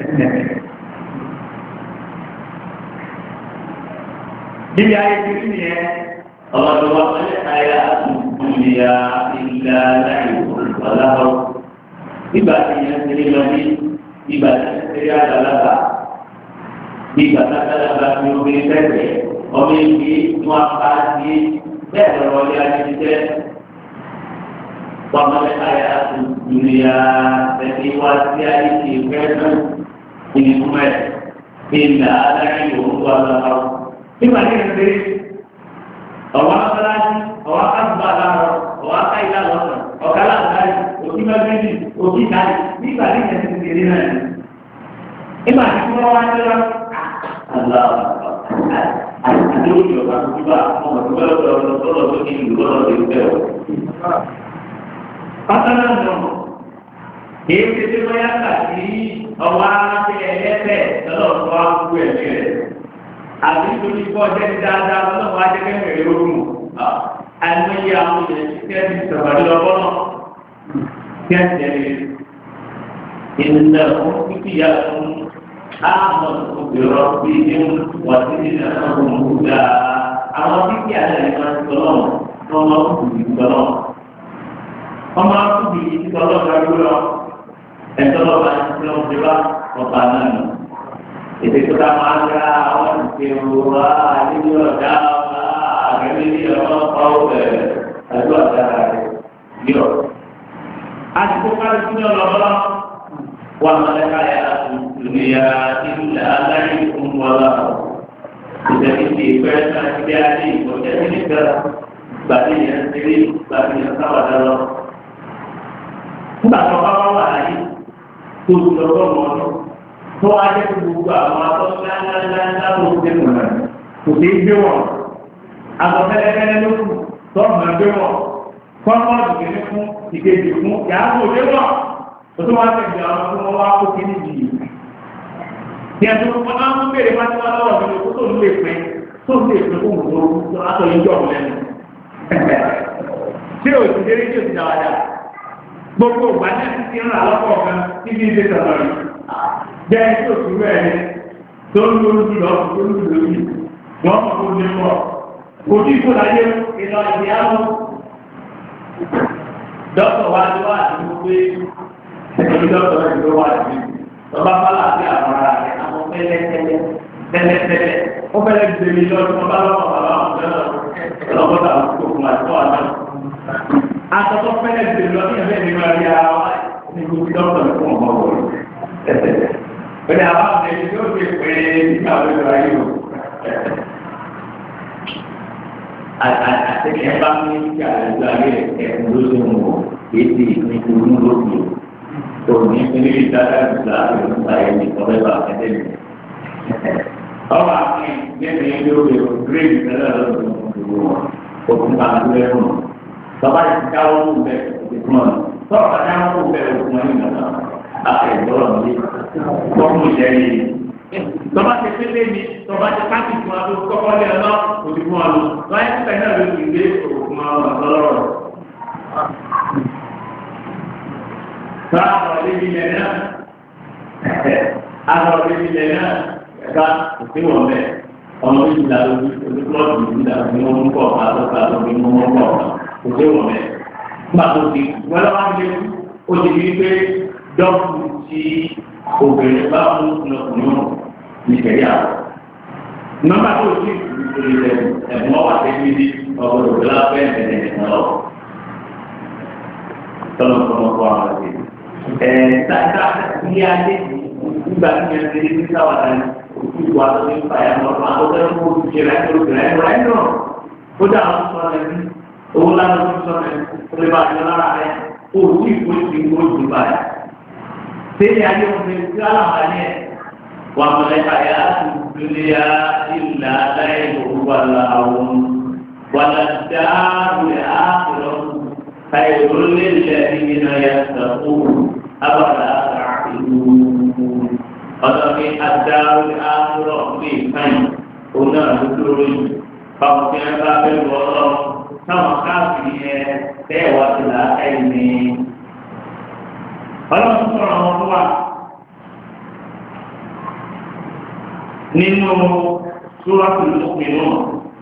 Níbi ayé ti rí nìyẹn, ọ̀dọ̀ wa pẹ̀lẹ́ ayé àtúntúnyà ìlà láì ọ̀làwọ̀. Nígbà tí yẹn ti rí lọ ní ìgbà tí yẹn ti rí àgbàlagbà, ìgbà tí àgbàlagbà fi obìnrin tẹ̀sẹ̀, ọmọ ìgbé wọn apá sí bẹ́ẹ̀ lọ́wọ́ ní ayé ti tẹ́. Wọ́n pẹ̀lẹ́ ayé àtúntúnyà ẹni wá sí ayé ti fẹ́ náà ìnìkúmẹ̀ ìlà láì ọ̀làwọ̀. Nígbà tí a ṣe ọ̀wá abáláṣí, ọ̀wá kábùbà láàárọ̀, ọ̀wá káyìlá lọ́sàn, ọ̀kálá àdáyé, òkú mẹ́gbẹ́jì, òkú ìdáyé, nígbà tí a ti ṣe náà ni. Nígbà tí wọ́n wá ń lọ, àti òjò ọ̀gá tó bá ọmọ tó bá lọ́dọ̀ tó ní ìlú lọ́dọ̀ tó ń bẹ̀ ọ́. Pátánà nọ, kì í ṣe tí wọ́n yá kà sí ọwọ́ aláṣẹ ẹlẹ́fẹ̀ lọ́dọ̀ tó wá gbogbo ẹ̀mí rẹ̀. Àbí nítorí kọ́ ọjọ́ ti dáadáa lọ́wọ́ ajẹ́kẹ́kẹ́ rẹ̀ lórí mu. Àìmọye àwọn ènìyàn ti tẹ́ ti sọ̀rọ̀ lọ́wọ́ náà. Kí á tẹ̀lé ìnìyàn fún kíkìyà fún àmọ̀ òbírọ̀ bí ní wà sí nínú àwọn òmùgbà. Àwọn kíkìyà rẹ̀ máa ń sọ náà wọ́n máa ń kú bí sọ náà. Wọ́n máa ń kú bí sọ náà lọ́wọ́ lọ. Ẹ̀tọ́ lọ́wọ́ àti ìṣẹ́ ti bá ọ̀pá náà nù. Itu kita makan, kita ini ada, ini orang tahu itu ada, yo. Aku kalau punya orang, wah mereka ya dunia tidak ada yang walau. Jadi kita tidak di, kita ini bagi yang sendiri, bagi yang salah dalam. Tidak apa-apa lagi, tuh orang tó wá jẹ́ gbogbo àwọn atọ́ ńláńláńlá ló ń dẹ́kun náà kò sí gbé wọn àtọ̀ fẹ́lẹ́fẹ́lẹ́ ló kù tọ́ọ̀mù gbé wọn kọ́ńtọ́ọ̀dù kìíní fún ìkejì fún yàrá kò dé wọn tó tó wá tẹ̀lé àwọn tó wọ́n wá kó kíní yìí. ní ẹ̀sùn wọn á ń béèrè wá sí wọn lọ́wọ́ mi kó tó ń lè pín tó ń lè pín fún òun tó látọ̀ yín jọ̀ lẹ́nu. ṣé o ti délé tí o ti dáwàdà gbogbo ìgbà náà ti ń rà lọ́pọ̀ kan níbi ìdè sọ̀rọ̀ yìí. Jẹ́ tó tún rẹ̀ ní tó ń lórí lọ tó ń lórí wọ́n mọ̀ tó lé pọ̀. Kò tí kò láyé ìlọ ìdí àmọ́. Dọ́kítọ̀ wa ni wà ní pé ẹni dọ́kítọ̀ rẹ̀ ló wà ní. Lọ́ba bálá àti àwọn ará rẹ̀ àwọn tẹ́lẹ̀tẹ́lẹ̀. Ó fẹ́lẹ́ gbèrè lọ sí ọba lọ́wọ́ bàbá àwọn ọ̀dọ́ lọ́gọ́ta àkókò fún àtọ́ àná. Àtọ́tọ́ fẹ́lẹ́ gbèrè lọ sí ẹ̀fẹ́ mi máa rí ara wa ní gbogbo dọ́kítọ̀ fún ọmọ wọ̀nyí. Bẹ́ẹ̀ni àwọn ọmọ ẹni tó ti pè é ní àwọn ìlú ayé o. Àtẹ̀kẹ́ bá ní kí àwọn ìlú ayé ẹ̀kún ló ṣe mú èsì ní ìlú lókè. Tó ní ilé ìdájọ́ ìgbà àti ìgbà ẹni ọ̀rẹ́ bá ẹ̀dẹ́ mi. Ọba ní gẹ́gẹ́ bí ó lè gírèdì tẹ́lẹ̀ lọ́dún òkun bá ń lé fún un. Bàbá yìí ti dáwọ́ fún bẹ́ẹ̀ òkun náà. Sọ̀rọ̀ bá dáwọ́ fún bẹ́ẹ̀ òkun náà nígbà náà. Àìsọ̀rọ̀ mi kọ́kọ́ ìjẹ́rìí. Tọ́ba ti pélé mi, tọ́ba ti pàṣẹ fún wa tó kọ́kọ́ lé ọ náà kò ti fún wa lọ. Lọ́yẹ́ pípẹ́ náà ló ti gbé òkun máa wà lọ́rọ̀. Sọ́ra lébi lẹ̀ náà. Àlọ́ lébi lẹ̀ náà. Ẹ̀ka òfin wọ̀ mẹ́. Ọmọ mi ti dàrú olùkọ́ọ̀tù mi ti dàrú ní wọ́n mú kọ́ àtọ́ka ní wọ́n mú kọ́ òfin wọ̀ mẹ́. Nígbà tó ti wọ́n lọ́wọ́ á lé ó ti di pé dọ́kù tí obìnrin bá mú lọ́kùnrin nìkẹ́yà wọ̀. Nọ́mbà tó ti ìdílé ẹ̀bùn ọ̀wà tẹ́lẹ̀ ní ọ̀gbọ̀n òbílà bẹ́ẹ̀ bẹ̀rẹ̀ nìkan lọ. Tọ́lọ̀ kọ́mọ́kọ́ àwọn ọ̀sẹ̀. Tata ní adé nígbà tí yẹn ti ní sáwàdà ní òkú wa tó ní fàyà lọ́wọ́ àtọ́tẹ́ fún olùjẹ rẹ̀ náà. Ó dà wọ́n sọ ẹ̀ ní owó lánàá tó sọ ẹ̀ tó lè bá a jọ lára rẹ̀ ó sì kó sí kó sí báyìí. Sẹ́yìn ayé òfin tí aláǹfààní ẹ̀ wà mọ̀lẹ́ka yá dúlíà ìlà láìpẹ́ wàlà àwọn wàlà dáàbò àkùrọ̀ káyọ̀ lélẹ̀ ìgbìnà yà sàkó abàlà àkàrìlú. Ọ̀dọ̀ mi àdáwò àkùrọ̀ ní ìkànnì òun náà ló dúró yìí. Báwo ni ẹ bá fẹ́ wọ́ ọ́ táwọn káàkiri yẹn tẹ́ wá sí làákàyè ní. Ọlọ́run sọ̀rọ̀ àwọn tó wà nínú Suratul Mu'minun.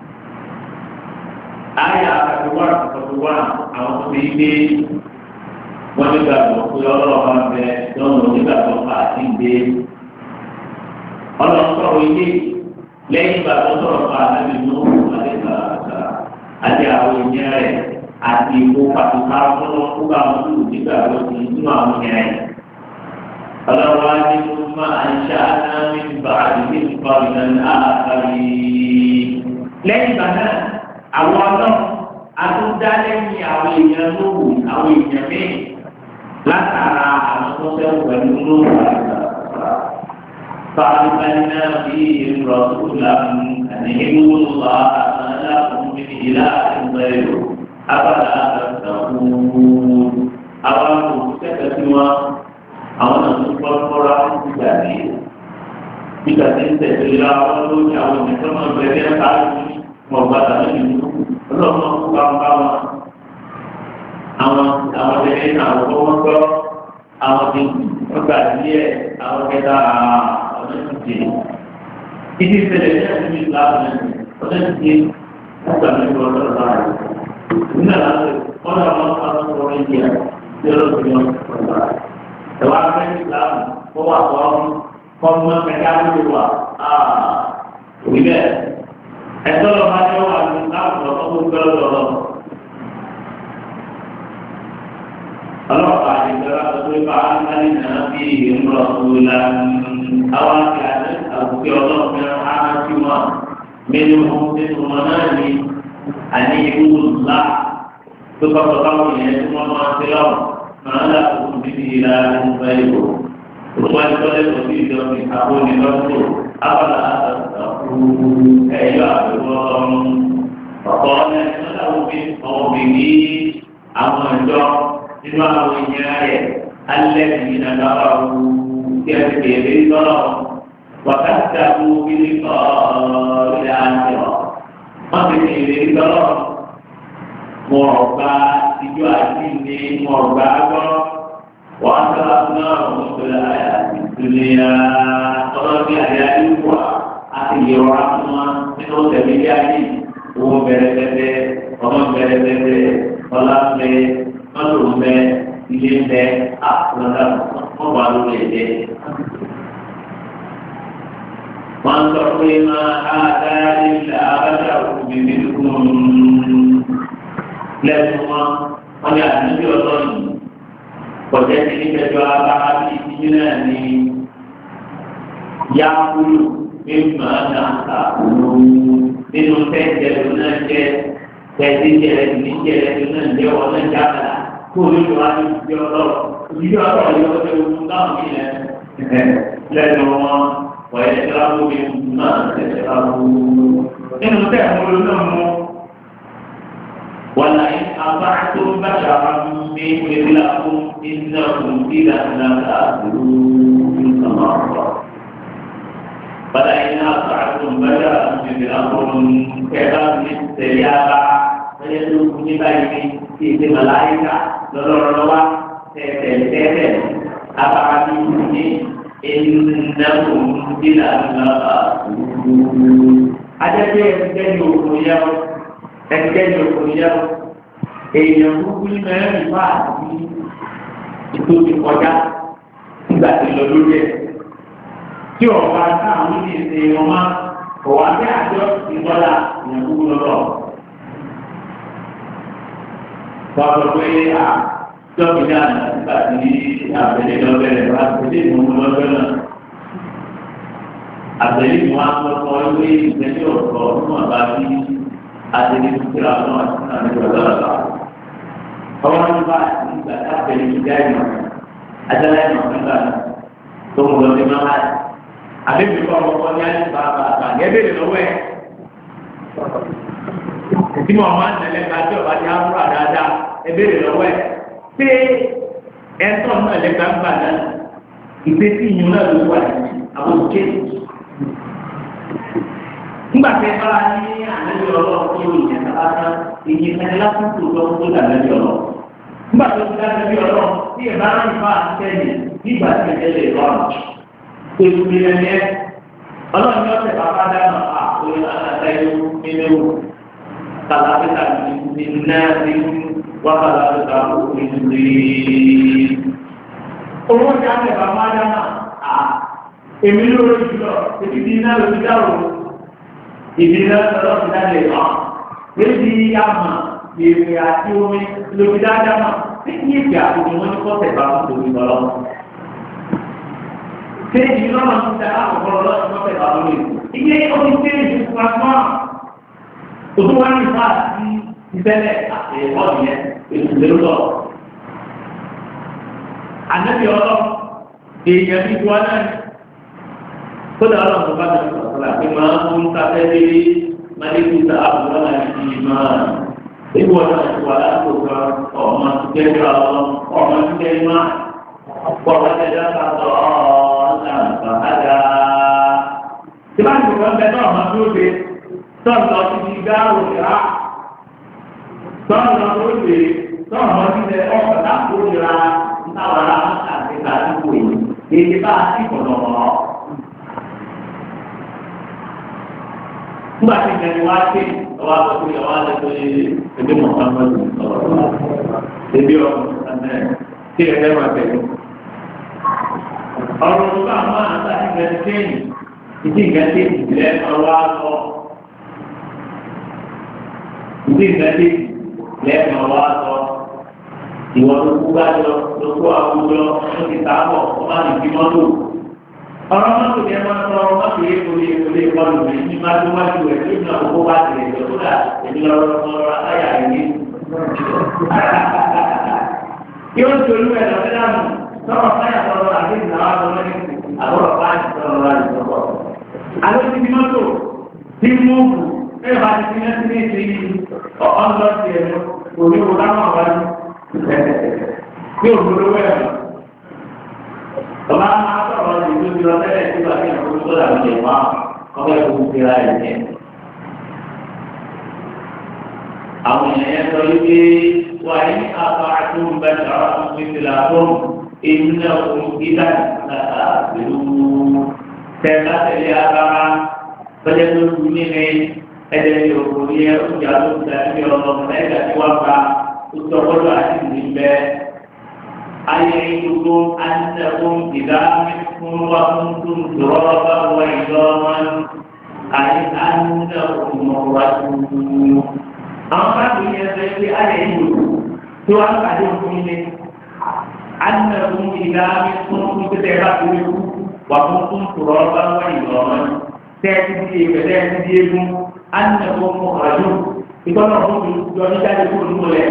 Àyà àkàtúwà àwọn tó fi gbé wọ́n nígbà tó pé ọlọ́run bá bẹ lọ́nà nígbà tó fà á sí gbé. Ọlọ́run sọ̀rọ̀ ilé lẹ́yìn ìgbà tó sọ̀rọ̀ fà á lẹ́bi ní òkú àdéhùn àti àwọn ènìyàn rẹ̀. Àti ìkó pàtùkà fún ọkùnrin àwọn olùdó nígbà tó ti nínú àwọn yẹn. Ọlọ́wọ́ ní mo máa ń ṣáná mi bá àdìgbé nípa ìlànà àkàrí. Lẹ́yìn ìgbà náà, àwọn ọlọ́run àtúndá lẹ́yìn àwọn èèyàn lówù àwọn èèyàn míì látara àwọn tó fẹ́ pẹ̀lú lówù àgbà. فأرسلنا فيهم رسولا أن اعبدوا الله ما لكم من إله غيره أفلا تتقون àwọn òṣìṣẹ́ tí wọ́n àwọn àtúntò fọ́ra nígbà tí nígbà tí ń tẹ̀lé ra wọn lórí àwọn ìṣẹ́ náà bẹ̀rẹ̀ ẹ̀ka ní ọgbà tàbí ìlú ọlọ́run kó bá ń bá wọn àwọn tẹ̀lé náà wọ́n wọ́n gbọ́ àwọn tí wọ́n gbà díẹ̀ àwọn kẹta ọ̀nà ìdíje ìdí ìṣẹ̀lẹ̀ ní àti ìlú àwọn ọ̀nà ìdíje nígbà tí wọ́n lọ́rọ̀ báyìí nígbà láti ọ̀nà àwọn ọ̀rọ̀ ìdíje yọ̀rọ̀ tó yọ̀ ọ̀gbà. Ẹ̀wà abẹ́rẹ́ ìsìlámù kó wà kọ́ mọ́ kẹ̀kẹ́ àbúrò wa. Òbí bẹ́ẹ̀ ẹ̀tọ́ lọ máa ní wà ní ìsìlámù lọ́kọ́ tó gbẹ́ lọ́dọ̀. Ọlọ́pàá ìjọba tó tó bá ánálì náà bí ìrìnlọ tó la àwọn àti àbùkù ọlọ́pàá á sí wọn. Mẹ́nu nínú wọn náà ní àní ìwúlò ńlá tó kọ́kọ́ káwọn yẹn tí wọ́n máa ń ṣe lọ́wọ́. Máa ń lákòókò bíbí ìlà nípa ìlú. Òṣùwọ̀n ìtọ́lẹ̀ tó bí ìjọba ìkàwé ní lọ́sọ̀. Abala àtàkùn ẹ̀yọ́ àbẹ̀wò ọ̀run. Ọ̀pọ̀ ọ̀nà ìtọ́lẹ̀ ọ̀bìnrin àwọn ìjọ nínú àwọn ènìyàn rẹ̀ alẹ́ yìí nàgbà wù kí ẹ ti kéde sọ̀rọ̀. Wàkàtí àbú bíbí ilẹ̀ àjọ. Wọ́n ti kéde sọ̀rọ̀. Mọ̀ọ́gbà ìjọ àti ní mọ̀ọ́gbà gbọ́. Wọ́n á sábà fún àwọn ọmọdé àti ìdílé ọlọ́dún àti àdúgbò àti ìyọ̀rọ̀ fún wa nínú tẹ̀lé ayé. Owó bẹ̀rẹ̀ tẹ́tẹ́, ọmọ bẹ̀rẹ̀ tẹ́tẹ́, ọlá bẹ̀, mọ́tò bẹ̀, ilé bẹ̀, àkùnrin ọba lórí ẹ̀jẹ̀. Wọ́n sọ pé máa dá ilé abájá òkú bíbí kún lẹ́nu wọn wọ́n ní àdúgbò ọlọ́run kọjá sí ní kẹjọ abára bíi ìdíjú náà ní yá kúrò mímọ́ náà kúrò nínú tẹ́jẹ́ ló náà jẹ́ tẹ́jẹ́ jẹ́rẹ́ ní jẹ́rẹ́ ló náà jẹ́ wọn náà jáde kó olóyún wa ní ìdí ọlọ́rọ̀ ìdí ọlọ́rọ̀ yóò ṣe ohun táwọn yìí lẹ́nu wọn wọ́n yẹ kí wọ́n fi máa tẹ̀sẹ̀ láwù. nínú tẹ́ ẹ̀mú ló náà mú wọ́n láyé abáàtó bàṣà mi ìrìlá fún iná fún ìlànà àbúrò ìsọmọ ọ̀rọ̀. ولئن أطعتم بشرا مثلكم كذا بالسيارة فيدعوكم ببيت فيه ملائكة لروا تتتت أفعلتم إنكم إلى المغفورون أجل يجدكم يوم èèyàn gbogbo ní mẹ́rin wà ní ètò ìkọjá nígbà tí lọ lórí ẹ̀. Tí ọba táwọn ní ìṣe wọn máa kọ̀ wá sí àjọ ìtọ́lá ìyẹn kúkú lọ́dọ̀. Sọ̀rọ̀ pé jọ́bì náà nígbà tí àbẹ̀lẹ̀ lọ́bẹ̀rẹ̀ wá sí ìmú lọ́bẹ̀ náà. Àbẹ̀lẹ̀ ni wọ́n á lọ́kọ́ ìwé ìgbẹ́jọ́ ọ̀rọ̀ fún àbá bí àtẹ̀lẹ̀ ìtura náà àti ìgbàlọ́lá. Ọwọ́ nígbà nígbà tí àbẹ̀lẹ̀ ìjà ìmọ̀ àjálá ìmọ̀ nígbà tó ń lọ sí máa àbẹ̀bí kọ́ ọmọ ní àyè bàbà gẹ́gẹ́ lọ́wọ́ ẹ̀. Tí mo máa ń tẹ̀lé ká tí ọba ti á múra dáadáa ẹbẹ̀rẹ̀ lọ́wọ́ ẹ̀. Ṣé ẹ̀tọ́ náà lẹ́gbàá ń gbà náà? Ìgbésí ìyún náà ló wà ní àbójúké. Nígbà tí ẹ bá ní ànábì ọlọ́run tó yóò yẹn sábà èyí ẹni lásán tó lọ tó dà lẹ́bí ọlọ́run. Nígbà tó ti dá lẹ́bí ọlọ́run tí ẹ bá ń fa àtẹ́yìn nígbà tí ẹ lè rọrùn. Tẹ̀sùn ilẹ̀ yẹn ọlọ́run yóò tẹ̀ bàbá dáná àpòlù àtàyè nínú kàlàfíà nínú ní wàkàlàfíà òkú ìdúrí. Owó ti á tẹ̀ bàbá dáná èmi lórí jùlọ èmi ti iná lórí dárò ìdílé ọlọ́run dáná lè hàn lébi àmà èrè àti omi lórí dáadáa mà tí kí èké àtòkè wọn ní kọ́tẹ̀ bá wọn lórí ọlọ́run. Kéèjì lọ́nà tó tẹ àkọ́kọ́ lọ́sọ̀ lọ́sẹ̀ bá lórí. Iye omi kéèjì fún agbọ́n. Òtún wá ní ìfà sí ìfẹ́lẹ̀ àti ẹ̀kọ́ yẹn ètò lérò lọ. Ànábì ọlọ́ èèyàn bí tiwa náà kódà ọlọ́run tó bá ti sọ̀rọ̀ la pé máa ń mú káfẹ́ lé málékùtà àbúrò náà ti máa. Ebi wọn náà ti wà láti kan ọmọ tó kẹ́kẹ́ ọmọ tó kẹ́kẹ́ máa. Ọ̀pọ̀ wájú ẹ̀dá ká sọ àgbàdá. Ìbá ti kọ̀ ọ́nbẹ náà máa dúró de tọ́ọ̀nù lọ sí ti gbá òṣèrá. Tọ́ọ̀nù lọ tó de tọ́ọ̀nù lọ sí ilẹ̀ ọ̀pọ̀ láti òṣèrá ńláwàrá àti àdúgbò yìí. Èdè bá a ti kọ̀nà ọ̀. Nígbà tí ìgbẹ́ni wá ké ọwọ́ àkọ́kọ́ yẹn wá lẹ́tọ́ ẹgbẹ́ mọ̀tàmọ́tì sọ̀rọ̀. Ebi ọ̀rọ̀ kí ẹ̀rẹ́ máa tẹ̀lé. Ọ̀rọ̀ nígbà máa ń ta ìgbẹ́sẹ̀yìn ìdí ìgbẹ́sẹ̀yìn ìlẹ̀ ọ̀rọ̀ àtọ̀. Ìdí ìgbẹ́sẹ̀yìn ìlẹ̀ ọ̀rọ̀ àtọ̀. Ìwọ̀n tó kú bá jọ tó kó àwùjọ tó ti ta bọ̀ tó má lè fi mọ́tò. Ọ̀rọ̀ mọ́tò yẹn máa ń sọ mọ́tò yẹn kò lè kọlù mí ní má tó wájú rẹ̀ tó ní àkókò bá tẹ̀lé tó tó dà èmi lọ́rọ̀ ayà rẹ̀ ní. Yóò tolú ẹ̀ lọ́dẹ́ dànù sọ̀rọ̀ fáyà sọ̀rọ̀ àti ìnáwó àtọ̀rọ̀ ní àbọ̀rọ̀ fáyà sọ̀rọ̀ láti sọ̀rọ̀. Àlọ́ ti di mọ́tò tí mú òkú ẹ̀ bá ti fi mẹ́tí ní ìṣe ọ̀ọ́dọ̀ ti ẹ̀nu kò ní wo láwọn àwájú. Yóò gbólówó ẹ̀ lọ. Bàbá máa sọ̀rọ̀ ní ìlú ìlú ọ̀tẹ́lẹ̀ tí wàá fi hàn fún sọ́dà ní ìwà ọ̀gá ìfowópamọ́ ti ra ẹ̀ jẹ́. Àwọn èèyàn yẹn sọ wípé وإن أطعتم بشرا مثلكم إنكم إذا لخاسرون كما تليابا فجدوني أجل يقولي أجل تأتي الله ملائكة وفا تقول أحسن أيعدكم أنكم إذا متم وكنتم ترابا وعظاما أي أنكم مخرجون àwọn káàkiri yẹn sọ pé ayé ìlú tó wá pàdé òfin ilé anàkùn ìlà fún títẹ̀ bá ti rí وكنتم ترابا وعظاما تأتي كذلك ديكم أنكم مخرجون إذا نقول جونيتا يقول مولا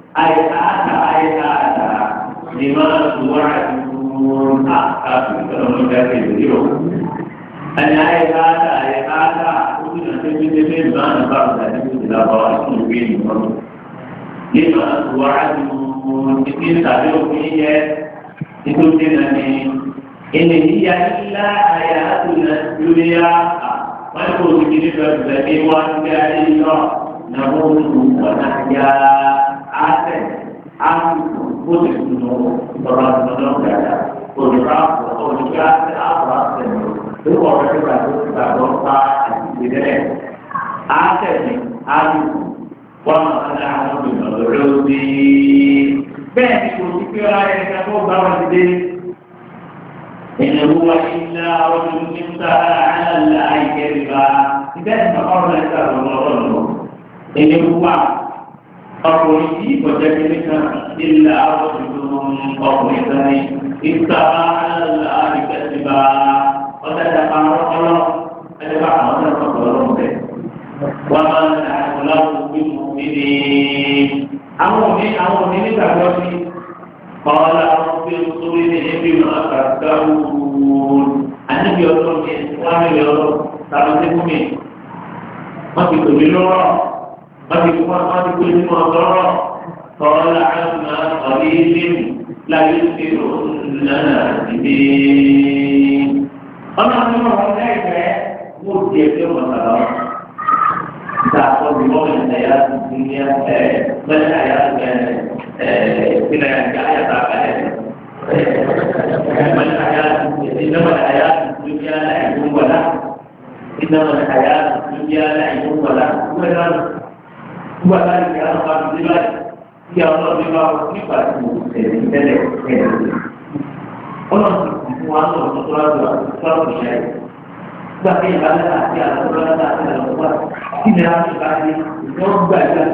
آياتا لما توعدون أكثر من ذلك اليوم أنا آياتا كنا تجد ما نفعل ذلك إلى ضوء المبين لما توعدون إذن تابعوا فيه إتوجدني إن هي إلا حياتنا الدنيا ويقول كذلك الذي وانجالي نموت ونحيا آتن آتن قدسنا براسنا كذا قدرات وقدرات أبراس هو رجل براسنا كذا آتن آتن وما أنا أعلم بالعلوم بين كل كلام يكتب براسي إن هو إلا رجل افترى على الله كذبا إذا استقر لك الله إن هو أقولي وجدك إلا رجل قومي افترى على الله كذبا وتتقارب الله أتبع الله وما نحن له بالمؤمنين أمؤمنين كذبا قال رب انصرني بما كذبون النبي يقول وأنا يقول تعرفون ما تقول له ما تقول له قال عما قليل لا يذكروننا به أنا أقول لك مرتي يوم القيامة تأخذ بموت الحياة الدنيا ما الحياة إنما الحياة الدنيا لعب ولا إنما الحياة الدنيا لعب ولا هو ذلك أنا قال بذلك يا الله بما وصفت الله سبحانه وتعالى صار شيء tapi kalau ada aturan ada lupa tidak sekali coba kan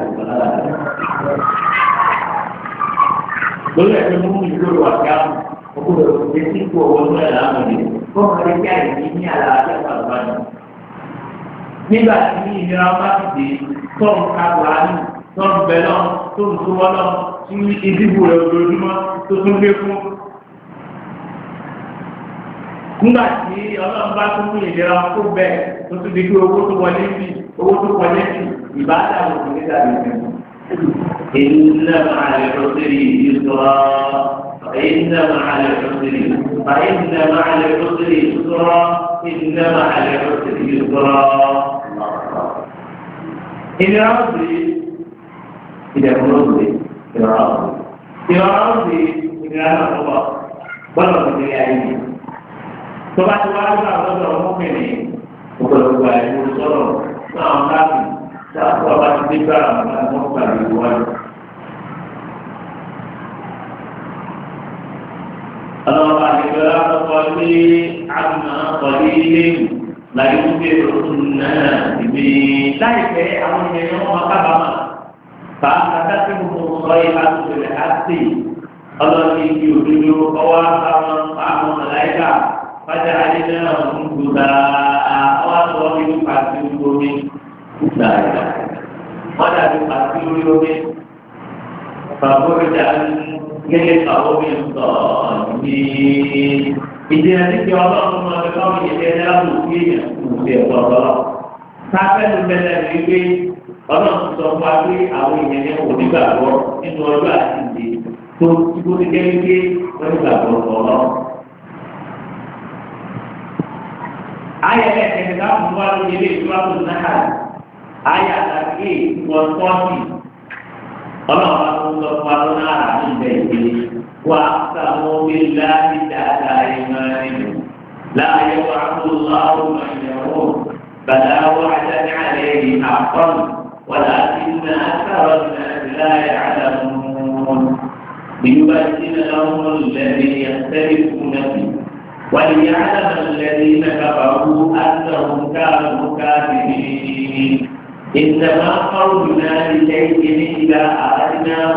boleh ketemu juga warga aku jadi orang dalam ini kok mereka ini ada apa nígbà tí ìnira bá ti dé tọ́ọ̀n kagbani tọ́ọ̀n bẹ́lọ̀ tó ń sọ́wọ́lọ́ tí ìdìbò rẹ̀ ojoojúmọ́ tó tún gbé fún. nígbà tí ọlọ́run bá tún fún ìlera kó bẹ́ẹ̀ tó tún di pé owó tó wọlé sí ìbáàdà òkú nígbà tó ti إن مع العسر يسرا فإن مع العسر يسرا إن مع العسر يسرا إن ربي إذا ربي إن ربي إن الله بلغ في عيني Sobat sobat kalau orang ini, bukan bukan urusan orang kami. Tak apa tiba orang kami buat. Allah Taala berkata, "Amma qalilin la yusirunna bi." Tapi awak yang maka bapa. Kata timbul sayhat bil hati. Allah itu dulu kawan malaikat. فجعلناهم جزاء وأطوى بقاتل لا إله ولا بقاتل يوم فبعد عن القوم الظالمين إذا ذكر الله ما بقوم يتنام فيه موسى الله sáfẹ́ ló bẹ̀rẹ̀ wípé ọlọ́run sọ fún wa pé àwọn èèyàn yẹn kò nígbàgbọ́ nínú ọjọ́ àti ìdè tó ti kó ti jẹ́ wípé wọ́n nígbàgbọ́ ọlọ́run. Ayat yang kita membuat ini surat An-Nahl ayat lagi 140 Allah Subhanahu ini wa aqsamu billahi ta'ala imanihim la yaw'adu Allahu man yamut bala wa'dan 'alayhi haqqan walakinna akthara an-nas la ya'lamun liyubayyana lahum alladhi yakhtalifuna fihi وليعلم الذين كفروا أنهم كانوا كافرين إنما قولنا لشيء إذا أردناه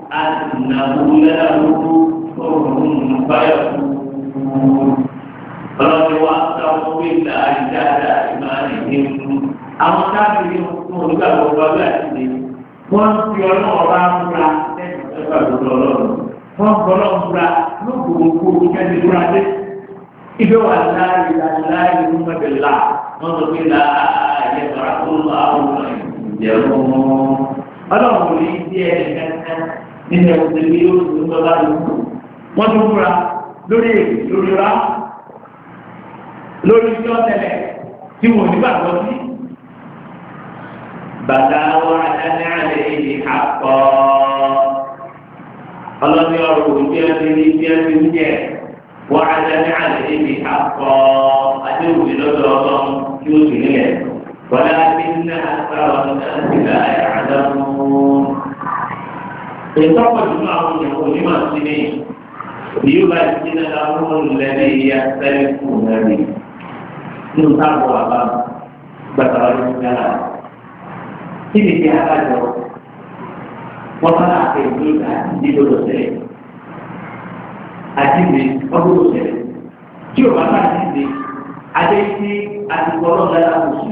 أنه له كن فيكون ọlọ́run wa sáwọn wí là ìdájà ìmáàlì ní àwọn káàkiri fún onígbàgbọ́ ọlọ́run àti ìdè wọ́n fi ọlọ́run bá múra lẹ́yìn ìgbàgbọ́ ọlọ́run wọ́n gbọ́ ọlọ́run múra lóògbòmòkú kẹ́ni múra dé ibi wà láàyè láàyè nígbàgbẹ́lá wọ́n sọ pé láàyè sọ̀rọ̀ tó lọ àwọn ìjẹ̀rù ọlọ́run kò ní í díẹ̀ kankan nínú ẹ̀wọ̀n tí yóò tó ń lọ́la lóko wọ́n tún múra lórí lórí ra lórí tí wọ́n tẹ̀lé tí wọ́n nígbàgbọ́ sí. bàtà wà dání àlẹ́ èdè àpọ̀ ọlọ́ni ọ̀rọ̀ òbí ẹni ní bí ẹni ń jẹ wà dání àlẹ́ èdè àpọ̀ adéwòye lọ́dọ̀ ọlọ́run tí ó sì nílẹ̀ wọlé àti ní àtàwọn náà ti là àdàmú. ìtọ́pọ̀ jùlọ àwọn èèyàn onímọ̀ sí ni yóò ti ní àwọn olùlẹ́lẹ́ yìí àtẹ́lẹ́ fún nàbí nínú táàbù àbá gbàtà wà lóṣù yàrá kí ni kí adájọ wọn bá láàpẹ ìlú àti ìdílé ṣẹlẹ̀ àti ìdílé ọdún ṣẹlẹ̀ tí o bá bá ti dé adé tí àtìkọ ọlọ́dà láwùjọ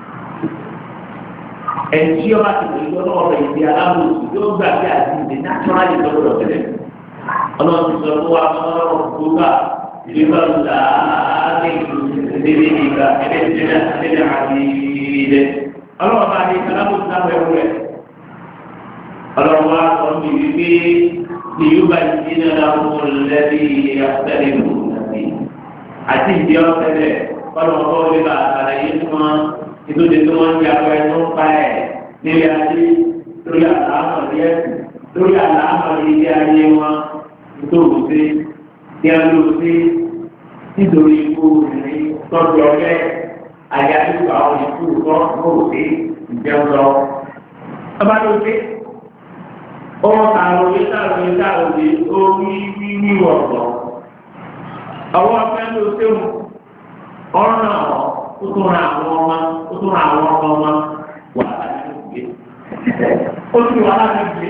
ẹ̀jí ọba ti pè é lọ́wọ́ rẹ̀ ìdí aláwùjọ yóò gbà bí àti ìdí náturali lọ́wọ́ ṣẹlẹ̀ ọlọ́run ti sọ fún wa ọlọ́run tó bá ìdíbà ńlá ní ìdílé ìgbà ẹ̀ẹ́dẹ́gbẹ̀rẹ̀ àti ìdílé ọlọ́run bá ní aláwùjọ náà wẹ̀ wẹ̀ ọlọ́run wa sọ ní wípé ní yóò bá ìdí náà láwọn lẹ́bí àtẹ́lẹ̀ lò nàbí àti ìdí ọ̀tẹ́lẹ̀ ọlọ́run bá wọlé bá àlàyé fún wọn ìdóde tí wọ́n ń ya ọ̀rẹ́ tó ń pa ẹ̀ nílé ayé lórí àlàáfọ̀ ní ẹ̀sìn lórí àlàáfọ̀ ní ilé ayé wọn nítorí pé kí á lò sí nítorí ikú ìrìn tọ́jú ọ̀rẹ́ àyájú àwọn ìkú lọ́wọ́ ìjẹun lọ. ọba ló dé ọwọ́ tààròyé ó wí wọ̀pọ̀ ọwọ́ fẹ́ ló séwu ọ̀rọ̀ ó tún ra àwọn ọmọ wà láti gbé ó tún wà láti gbé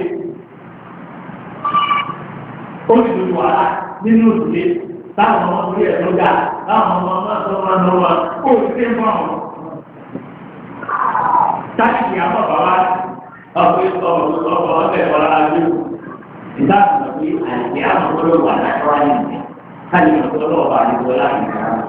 ó sì tún wà nínú ìdílé táwọn ọmọ orí ẹ̀ ló dà táwọn ọmọ máa tó máa lọ wá ó sì tẹ́ mọ́ ọ́n. táàkì àbọ̀ bàbá ọ̀pẹ ọ̀pọ̀ ọ̀pẹ̀ ọ̀la adé ìdáàbò pé àìsí àwọn ọmọdé wà láyọ̀ ayé nìyẹn káyọ̀ ọ̀pọ̀ ọ̀pọ̀ àdìgbò láti gbà á.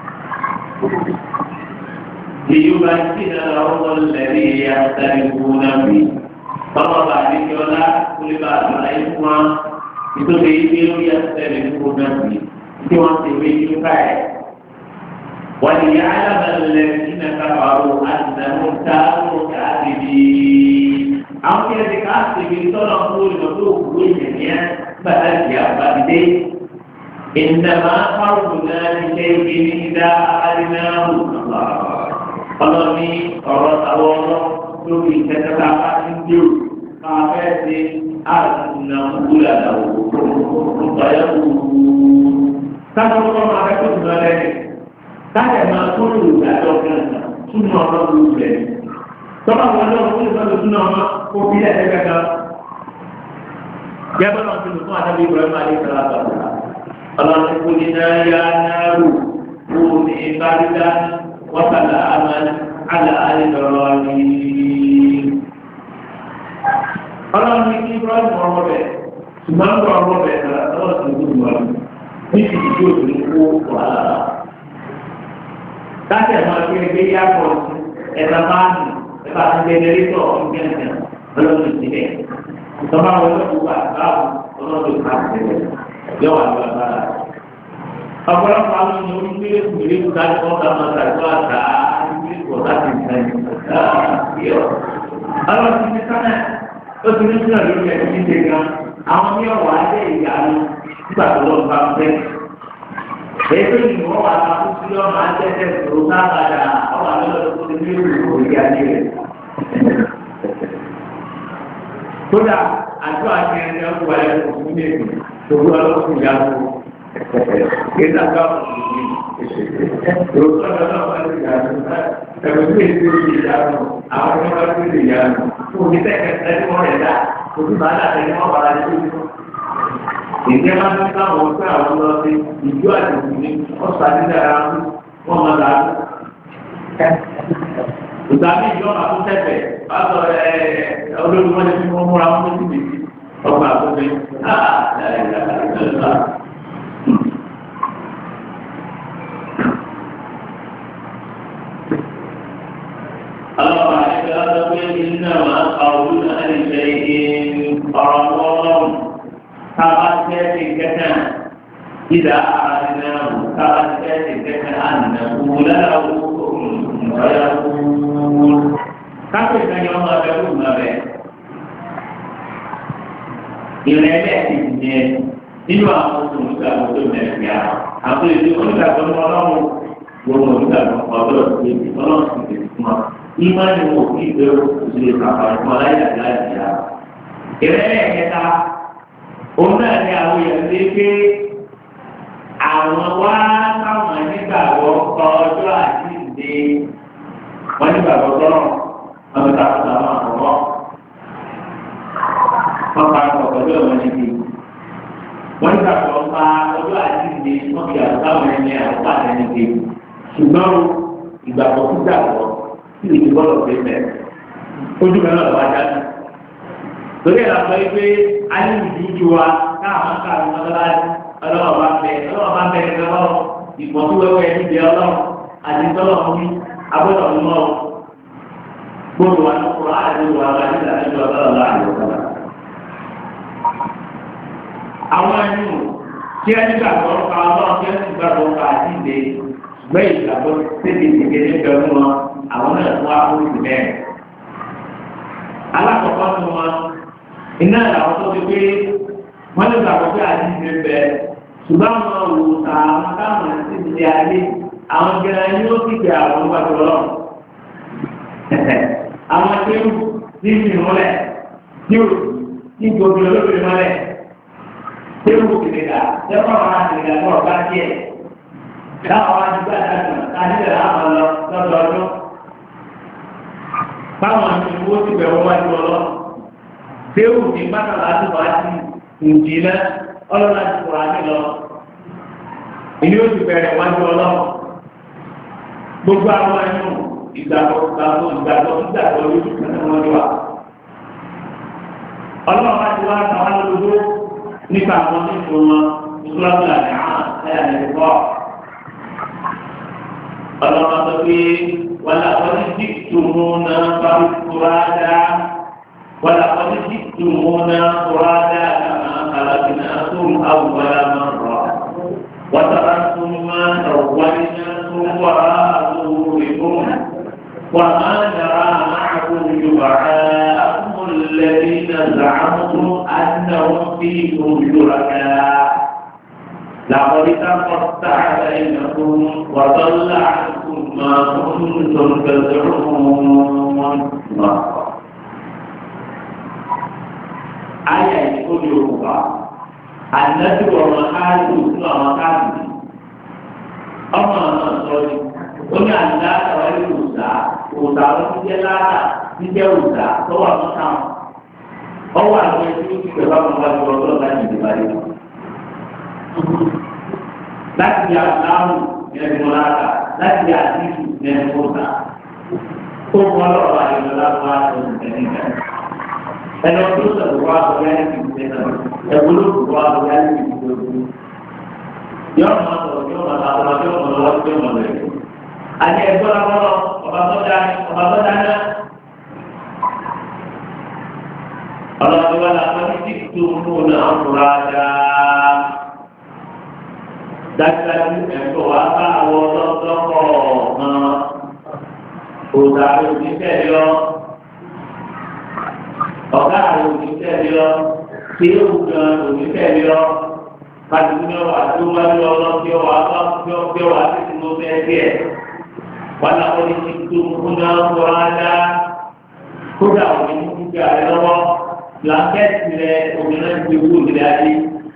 ليبين لهم الذي يختلفون فيه فقط عليك ولا كل بعض عليكم يتبين يختلفون فيه سوى تبين فعل وليعلم الذين كفروا انهم كانوا كاذبين او كذلك كاذبين تنقول مطلوب وجهه فهل يقبل انما قولنا لشيء اذا اردناه الله ọlọ́ni ọ̀rọ̀ àwọn ọ̀rọ̀ lórí ìtẹ́tẹ́ta bá ti ń dúró máa fẹ́ ṣe àtúnà wúlò àdáwò ọ̀yẹ́ wúlò. sábà wọ́n máa fẹ́ tó tún lọ lẹ́yìn táyà máa tó lò dájọ́ kan túnú ọ̀rọ̀ lórí rẹ̀. tọ́ba wọn lọ́wọ́ fún ìfọ́nù túnú ọmọ kó bí ẹ̀ẹ́dẹ́ kankan. gẹ́gẹ́ bọ́lá ti lò fún àdábì ìbúrẹ́ máa ní ìfẹ́ látọ̀. ọlọ́ni kò ní náà yá náà rò kó ní ìbárídá وسلاما على إبراهيم. ọlọ́run ní kí ibrahim ọmọ bẹ̀ ṣùgbọ́n ń bọ̀ ọmọ bẹ̀ náà lọ́wọ́ sí ìlú ìwà ní ìdíjú òṣèlú kó wàhálà. káṣẹ̀ máa fi ẹgbẹ́ yá pọ̀ ẹ̀ka máàlù ẹ̀ka àti jẹnẹrétọ̀ ìgbẹ́ǹkẹ̀ ọlọ́run ìdílé. ìtọ́ba wọlé òkú àgbáwò ọlọ́run ìkàtẹ̀ yọ̀wà lọ́wọ́ ọ̀pọ̀lọpọ̀ àwọn ènìyàn onígbélé kùnìlé kùtà ní wọ́n ká máa tàbí àtà ìgbélé kùtà ti ń sẹ́yìn yọ̀. ọlọ́run ti ní sánà ó ti ní sílẹ̀ lórí ẹ̀ ní ṣe gan àwọn ní ọ̀wọ́ adé ìyanu nígbà tó lọ́ọ́ bá ń bẹ́. èyí tó yìí wọ́n wà láti sí ọmọ ajẹ́jẹ́ ìṣòro sábàdà ọmọ àlọ́ tó ti ní ìlú orí ayé rẹ̀. kódà àjọ àti ẹni ọkọ̀ ẹ̀ kò fún mi èkó tó gbọ́ ọlọ́kùnrin yàgò. Kita kau ini, dosa dalam perjalanan, tapi itu tidak. Awak orang itu tidak. Kita kata orang dah, itu mana ada orang itu. ìdí ẹ̀ máa ń ká àwọn ọ̀sẹ̀ àwọn lọ sí ìjọ àdìsí ní ọ̀sán dídára wọn máa dà á. ìgbà mi ìjọ máa tún tẹ̀fẹ̀ bá sọ olórí wọn lè fi wọn múra wọn lójú mi ọgbà àgbọ̀gbẹ̀ الله عز وجل إنما قولنا لشيء فرضاه كغسالة كتان إذا أردناه كغسالة كتان أن نقول له كن فيكون كيف يوم تكون به ìrẹ̀lẹ̀ ti jẹ nínú àwọn onígbàgbọ́ tó mẹ́rin yá àwọn èdè onígbàgbọ́ ọlọ́run gbogbo onígbàgbọ́ ọ̀dọ́ ìgbésí ọlọ́run ti tẹ̀sí fún wa. Iman yang mungkin berusia kapal mulai dari dia. Kerana kita orang yang awalnya awal sama ni bahawa kalau asyik di mana bahawa orang kita sama orang maka kalau mana ni mana bahawa kalau asyik di mana sama ni apa ni sebab ibadah kita tí ìdí bọ́lọ̀ pé mẹ́ ojú kan náà wájá ní. Torí ẹ̀ lọ́pọ̀ yìí pé a ní ìdíjú wa káàmọ́ káàmọ́ ọlọ́wọ́ bá bẹ ẹgbẹ́ lọ́wọ́ ìpọ̀n tó wẹ́wẹ́ níbi ọlọ́wọ́ àti tọ́lọ̀ ní agbọ́dọ̀ ní mọ́ gbọ́dọ̀ wà ní kúrò àdéhùn wa láti ìdájọ́ ọlọ́wọ́ láàyè ọ̀sán. Àwọn ẹni tí ẹ nígbà tó ń pa ọlọ́run tí ẹ sì gbàgbọ́ pa àti ìdè gbẹ́ ìgbàgbọ́ tẹ́lẹ̀ ìdíje níbẹ̀ fún wọn. Àwọn náà fún akóso mẹ́rin. Alákọ̀ọ́kọ́ ni wọn iná làwọn tó ti pé wọ́n lè gbàgbọ́ pé àdìsí ń bẹ ṣùgbọ́n àwọn òwòsàn àwọn táwọn ẹ̀sìn ti di ayé àwọn gẹ̀rẹ́ yóò sì gbé àwọn níwájú ọlọ́run. Àwọn akéwù ní ìmúlẹ̀ ní òsì ní gbogbo olóògbé mọ́lẹ̀ tẹ́wù kìlìkà tẹ́wọ́ àwọn àtìlẹ́yìn àti ọ̀gá díẹ̀ láwọn àdìgbà dàgbà àdìgbà àwọn lọ lọ́dọọdún. Báwọn àti owó ti bẹ̀rù wájú ọlọ́ déwù ní bátàlá ti wá sí ìjìnlẹ̀ ọlọ́lá ti wà ní lọ ìní ó ti bẹ̀rẹ̀ wájú ọlọ́ gbogbo àwọn ẹnu ìgbàgbọ́ lójú kan náà wọ́n wà. Ọlọ́run bá ti wá àtàwọn olódó nípa àwọn nínú wọn ìṣúlọ́gbọ̀n àti àwọn ẹ̀yà nìkọ́. Ọlọ́run sọ pé ولقد جئتمونا فرادا ولقد جئتمونا فرادا كما خلقناكم أول مرة وتركتم ما خولناكم وراء ظهوركم وما نرى معكم شفعاءكم الذين زعمتم أنهم فيكم شركاء لقد تقطع بينكم وضل عنكم ما كنتم تزعمون. آية يقول يوكا النبي والمحارب والمكاتب أما نصري ومن الله تعالى يوسع وتعالى تجلالا تجاوزا سواء مكان أو أن يسوع كبار الله ورسوله تجيبه láti di àdáhùn ẹni mọ́láta láti di àdínkù ẹni mọ́ta ó mọ́ lọ́rọ̀ àyẹ̀lọ́lá wá ẹni ìgbà ẹni ọdún sọ̀rọ̀ wá ọ̀gá ẹni ìgbà ẹ̀wọ́n ló wá ọ̀gá ẹni ìgbà yọ̀ọ́ máa sọ̀rọ̀ yọ̀ọ́ máa sọ̀rọ̀ yọ̀ọ́ máa lọ́wọ́ yọ̀ọ́ máa lọ́wọ́ àti ẹ̀gbọ́n lábọ́lọ́ ọba tó dáná ọlọ́dún wa làwọn ti tó mú náà fúra dáa. Dájúdájú ẹ̀kọ́ wa bá àwọn ọlọ́dọ́kọ̀ kan òòtà òṣìṣẹ́ yọ ọ̀gá òṣìṣẹ́ yọ tí ó gan òṣìṣẹ́ yọ pàtàkì ọ̀wà tó wájú ọlọ́dí ọ̀wà tí ọ̀wà títí ló fẹ́ díẹ̀ wọn làwọn ní ti tó fún náà wọ́n á dá kódà òní mú kíkà rẹ lọ́wọ́ blanketi rẹ obìnrin ti wú ìrìn àjò.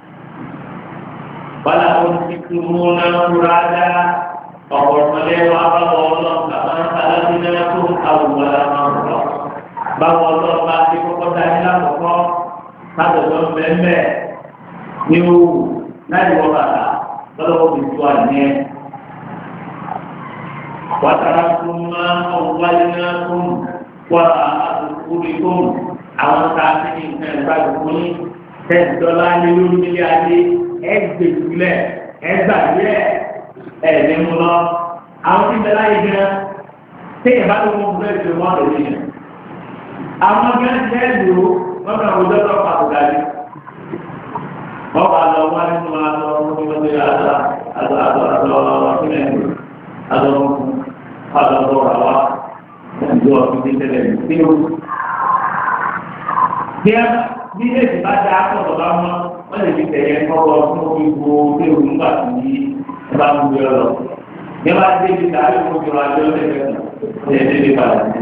Wala unfikmuna murada ọ̀pọ̀lọpọ̀ wa báwo ọlọ́run kàmá alábìnrin tó àwùwọ̀lá máa ń rọ̀. Báwo ọlọ́run bá ti kọ́kọ́ dání lákòókò káàdọ̀dọ̀ mẹ́mẹ́ ní owó láì wọ bàtà lọ́wọ́ fi tó àníyàn. wàtàrà fún máa ń wáyé náà fún wà àkókò fún àwọn tá a ti ní nǹkan ìgbàgbọ́ fún yín $10 lé lórí nílé ayé ẹgbẹ̀jùlẹ̀ ẹgbàgbé ẹ̀ẹ́dẹ́ mú lọ. àwọn tí ń bẹ láyé gan téèyàn bá tó mú bẹ́ẹ̀ tó wọ́n lè rí yẹn. àwọn gan jẹ́ lò ó wọ́n kàn wọ́n dọ́tọ̀ pàtó dájú. wọ́n bá lọ wá nínú aṣọ ọmọdé aṣọ àlọ́bọ̀ àwa ìjọ ọ̀fíìsì tẹ̀lé nínú. bí èsì bá dá akọ̀tọ̀ bá mọ́ wọ́n lè fi tẹ̀lé kọ́kọ́ fún gbogbo ilé òun nígbà tí ẹ bá ń gbé ọ lọ. ní wọ́n á dé ibi tàbí ìfowópamọ́ àjọ lẹ́gbẹ̀ẹ́ kan ẹ̀ ẹ́ lè padà sí.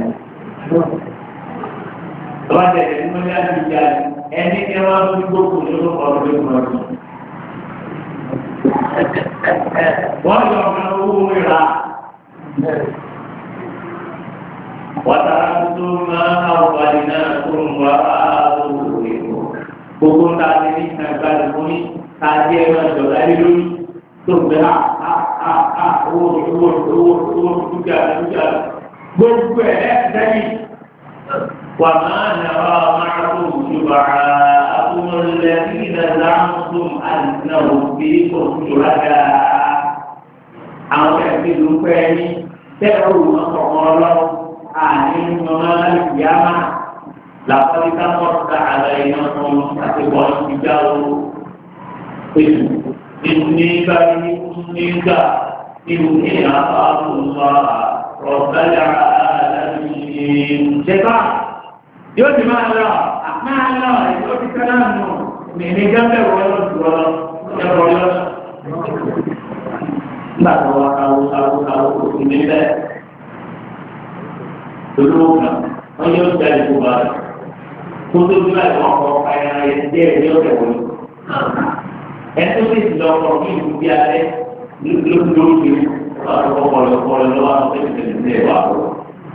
wọ́n á tẹ̀lé ní wọ́n ní àti ìjà ẹni tí wọ́n á fi gbókùn ní olóko ọdún tó kún ọdún. wọ́n yọ ọ̀gá owó ìra. وتركتم ما أولناكم وآخركم gbogbo ta ti ní ìgbà ìfún ní káàdì ẹ̀rọ ìjọba ẹ̀rí lórí tó gbé owó dúkìá gbogbo ẹ̀ lẹ́yìn wà máa nàrà máa tó ṣùgbọ́n àkúmọ̀lẹ́bí nàzámùsùn àdìsínàwó bí kò ṣùgbọ́n àgbà àwọn ẹ̀sìn ló pẹ́ ní tẹ́lẹ̀ òun ọkọ̀ ọlọ́run àní mọ́mọ́ ìyáma làkọ́lé kápọ́tà àlẹ́ iná fún àtẹ̀wọ́ ìjà o. nígbà nígbà nínú ní àbáwọ̀ ọ̀gájà àlàyé. ṣẹ́fà yóò ti máa lọ èyí ó ti tẹ́lá nù ní gábẹ́ wọlé jùlọ ẹ̀rọ yọ. nígbà tó wà káwó òfin níbẹ̀ olówó kan wọ́n yóò jáde kó bá rẹ̀ kó tó bí láti wọ́n kọ́ ayára yẹn díẹ̀ ní ọ̀rẹ́ wọlé. ẹ̀tọ́ sì ti lọ kọ́ kí ìlú bí alẹ́ lóṣù ọ̀pọ̀lọpọ̀ lọ́wọ́ àwọn tẹ̀lé ní ẹ̀wà rẹ̀.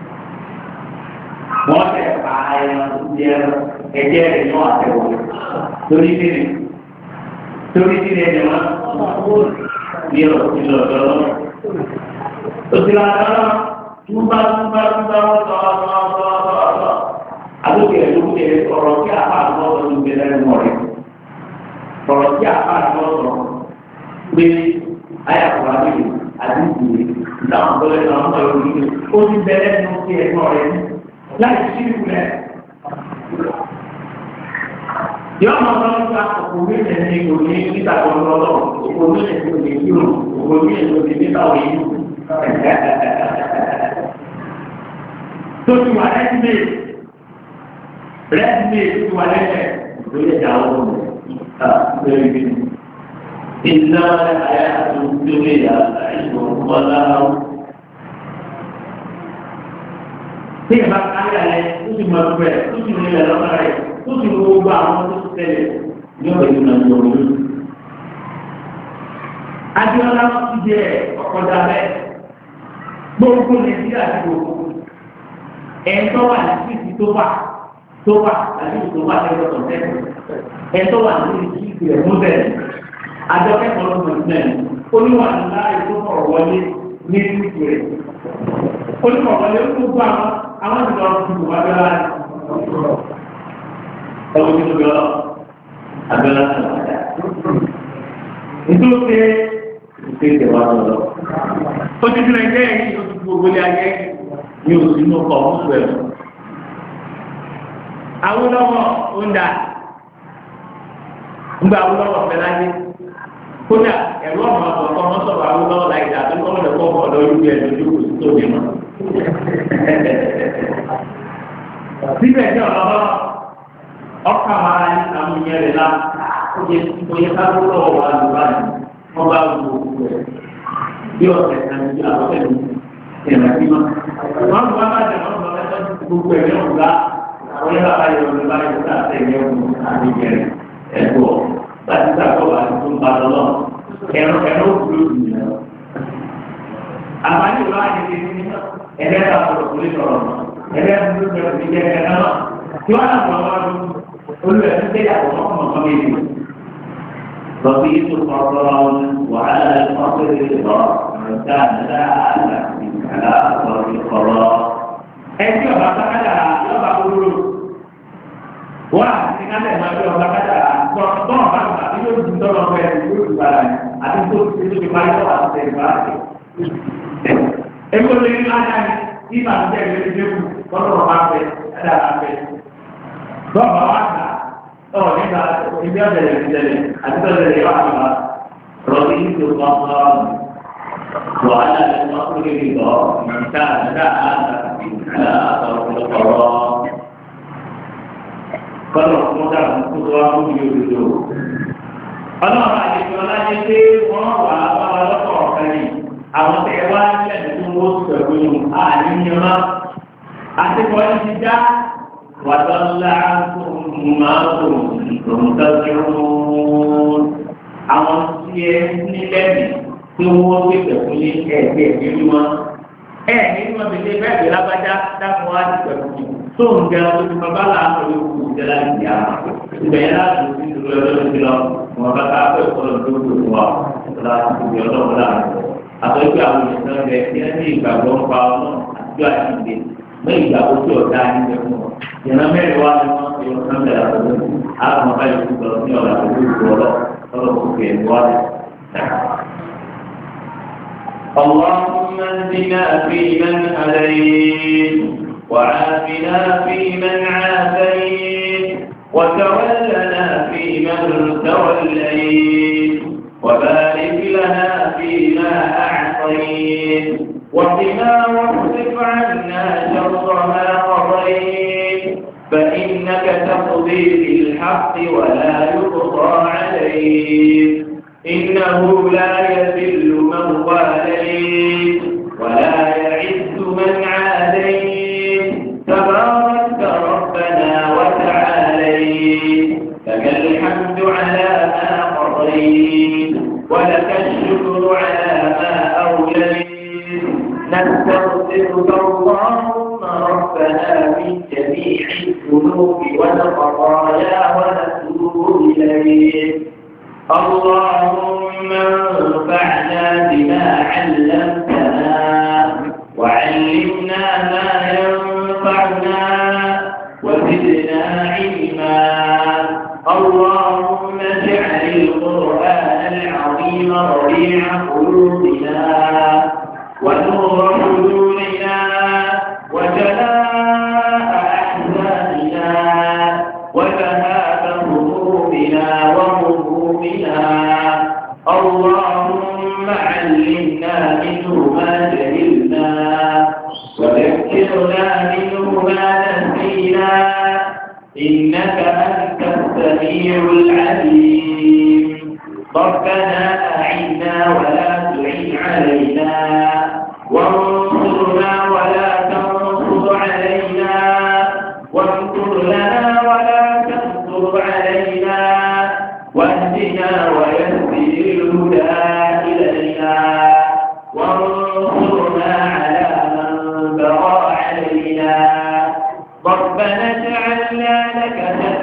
wọ́n tẹ̀ pa ayẹyẹ ẹ̀jẹ̀ rẹ̀ ní àtẹ̀wọ̀ torí kíni ẹ̀jẹ̀ wọn ní ọ̀dọ́ òsìlànà túbà àdókè ẹ̀dókè ọ̀rọ̀ tí a bá lọ sọ ní ìgbésẹ̀ ẹ̀mọ́ rẹ̀ ọ̀rọ̀ tí a bá lọ sọ pé ayàkùrọ̀ àdéhùn àdínkù ìdáhùn tó lẹ́nu àwọn ọmọ ìlú ó ti bẹ̀rẹ̀ nínú sí ẹ̀mọ́ rẹ̀ láì sí ìpìlẹ̀. yọ ọmọ ọlọ́run nípa òkòwé ẹ̀ ní òní níta tó ń lọ́lọ́ òkòwé ẹ̀ ní òní yúrò òkòwé ẹ̀ ní òní níta òní yúrò. tó ti wà lẹ́sìmẹ̀ tó ti wà lẹ́sẹ̀ lórí ẹ̀dá ọ̀hún lórí ibi. ìlà ayé àtúntò lè yà ìwọ̀n kọ́lá. tí ìbá káyà rẹ̀ tó ti mọ̀ ọ́ bẹ́ẹ̀ tó ti nílẹ̀ lọ́kà rẹ̀ tó ti wo gbogbo àwọn tó ti tẹ̀lé ní ọ̀rẹ́ yìí náà lọ́wọ́ lórí. Adéọlá ti jẹ ọ̀kọ̀dà bẹ́ẹ̀ gbogbo Nàìjíríà ti gbogbo ẹ̀ńtọ́ wà ní títí tó wà àti tó wà lẹ́yìn ọ̀tọ̀ tẹ́lẹ̀ ẹ̀ńtọ́ wà ní títí rẹ̀ mú bẹ́ẹ̀ adọ́kẹ́kọ̀ọ́ ló mọ̀ sílẹ̀ oníwà ńlá ètò ọ̀rọ̀ wọlé ní títí rẹ̀ oníwà wọlé ó tó gbọ́ àwọn ìjọ tuntun wà bẹ́ẹ̀ láti ẹ̀wọ̀n tó gbọ́ abẹ́lá tó wà dá nítorí pé ìtẹ̀wá lọ. ó ti fi nàìjíríà yìí ó ti fi gbogbo ilé ayé ní oṣù inú ọkọ̀ ọ̀hún pẹ̀lú. Awólọ́wọ̀ ó ń dà ńgbà Awólọ́wọ̀ fẹ́ láyé kódà ẹ̀rọ ọ̀mọ̀ ọ̀kọ̀ ọmọ sọ̀rọ̀ Awólọ́wọ̀ láì dà tó kọ́ lọ́dọ̀ kọ́ ọ̀dọ́ yóò yẹ lójú kò sí tóbi mọ́. síbẹ̀ ní ọ̀lọ́wọ́ ọkà máa ń àwọn ìyẹn rẹ̀ lá oye káwólọ́wọ̀ wà lùbáyìí wọ́n bá wù ú rẹ̀ bí ọ̀sẹ̀ kan ní àwọn ẹ̀mí ìrìnàjò náà. wọ́n bá bá jẹ̀ wọ́n bá bá gbogbo ẹ̀mí ọ̀gá àwọn yàrá bá yọ ọ̀rẹ́ báyìí wọ́n àti ẹ̀mí ọ̀gá àti ìjẹ̀rẹ̀ ẹ̀gbọ́ láti sàkọ́ wà ní fún padà lọ ẹ̀rọ òkú ló dùn yẹn. àbájọ ìlú àti ìdíje ní ẹ̀rẹ́ àpọ̀lọ̀ kò lè sọ̀rọ̀ ẹ̀rẹ́ àpọ̀lọ̀ kò lè jẹ́ ẹ̀rẹ́ náà. tí wọ́n á lọ wá olú ẹ̀ رضيت فضلا وعلى الفضل رضا من كان لا نفسي على أثر القضاء. أنت بقى يبقى قولوا wah ini kan yang masih orang kata contoh bangsa itu bentuk orang itu barang ada itu dipakai orang terbaik ekonomi ada di mana jadi itu kalau apa ada apa bawa oh ini ada ada dari apa roti itu apa وعلى الفقر رضا من كان لا على أثر القضاء. Kalau modal untuk orang itu, kalau ada jualan itu orang apa lọ́kọ̀ kali, àwọn tẹ̀wá lẹ́nu tó wọ́n sọ̀rọ̀ yìí, àní yọ̀nà, àti wọ́n ti dá wàdọ́lá máàlù tòmùtàkìrún, àwọn tí ẹ nílẹ̀ mi tí wọ́n gbé pẹ̀lú ní ẹ̀ẹ́dẹ̀ nínú wọn, nínú wọn bèbè bẹ́ẹ̀ bí lágbájá dákun wá ti pẹ̀lú yìí. tó ń jẹ ọdún tí bàbá là ń lò ó jẹ láti yá ìgbẹ̀yẹ láti fi dúró ẹjọ́ ti lọ wọn bá ká pẹ́ ìkọlọ̀ tó kù wá láti fi ọlọ́wọ́ láàrin àtọ́jú àwọn ìṣẹ̀lẹ̀ rẹ̀ tí wọ́n ní ìgbàgbọ́ ń pa ọlọ́run àtijọ́ àti ìdè mẹ́ ìgbàgbọ́ tí ọ̀dá níbẹ̀ fún wọn ìyẹn mẹ́rin wá ní wọ́n ti wọ́n sáńdẹ̀ àtọ́jú àwọn ọba yìí lọ sí ọ̀dà tó kù ọlọ́run اللهم اهدنا فيمن هديت وعافنا فيمن عافيت وتولنا فيمن توليت وبارك لنا فيما أعطيت وقنا واصرف عنا شر ما قضيت فإنك تقضي بالحق ولا يقضى عليك إنه لا يذل من واليت ولا يعز من عاديت تبارك ربنا وتعاليت لك الحمد على ما قضيت ولك الشكر على ما أوليت نستغفرك اللهم ربنا من جميع الذنوب والخطايا ونتوب إليك اللهم انفعنا بما علمتنا وعلمنا ما ينفعنا وزدنا علما اللهم اجعل القرآن العظيم ربيع قلوبنا ونور صدورنا وجلاء أحزاننا وذهاب همومنا وهمومنا اللهم علمنا منه ما جهلنا وذكرنا منه ما نسينا إنك أنت السميع العليم ربنا أعنا ولا تعن علينا وانصرنا ولا تنصر علينا وانصر لنا ولا تنصر علينا واهدنا ويسر الهدى إلينا وانصرنا على من بغى علينا ربنا اجعلنا لك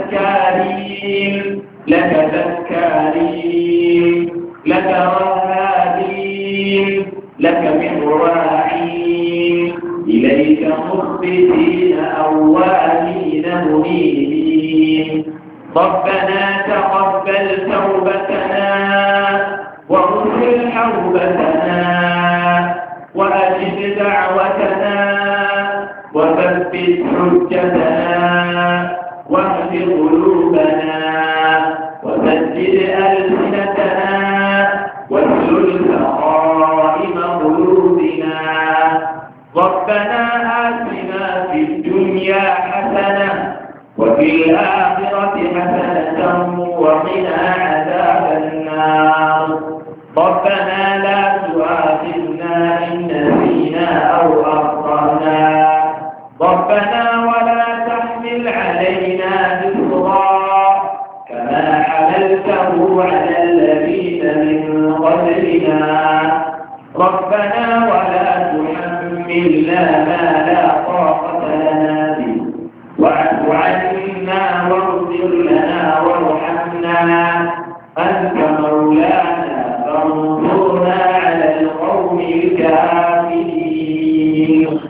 ذكارين لك رهابين لك مراعين إليك مخبتين أوابين منيبين ربنا تقبل توبتنا واغفر حوبتنا وأجب دعوتنا وثبت حجتنا واهد قلوبنا وسدد ألسنتنا واسلل سقائم قلوبنا ربنا آتنا في الدنيا حسنة وفي الآخرة حسنة وقنا عذاب النار ربنا لا تؤاخذنا إن نسينا أو أخطأنا ربنا ولا تحمل علينا إصرا كما حملته على الذين من قبلنا ربنا ولا تحملنا ما لا طاقة لنا به واعف عنا واغفر لنا وارحمنا أنت مولانا فانصرنا على القوم الكافرين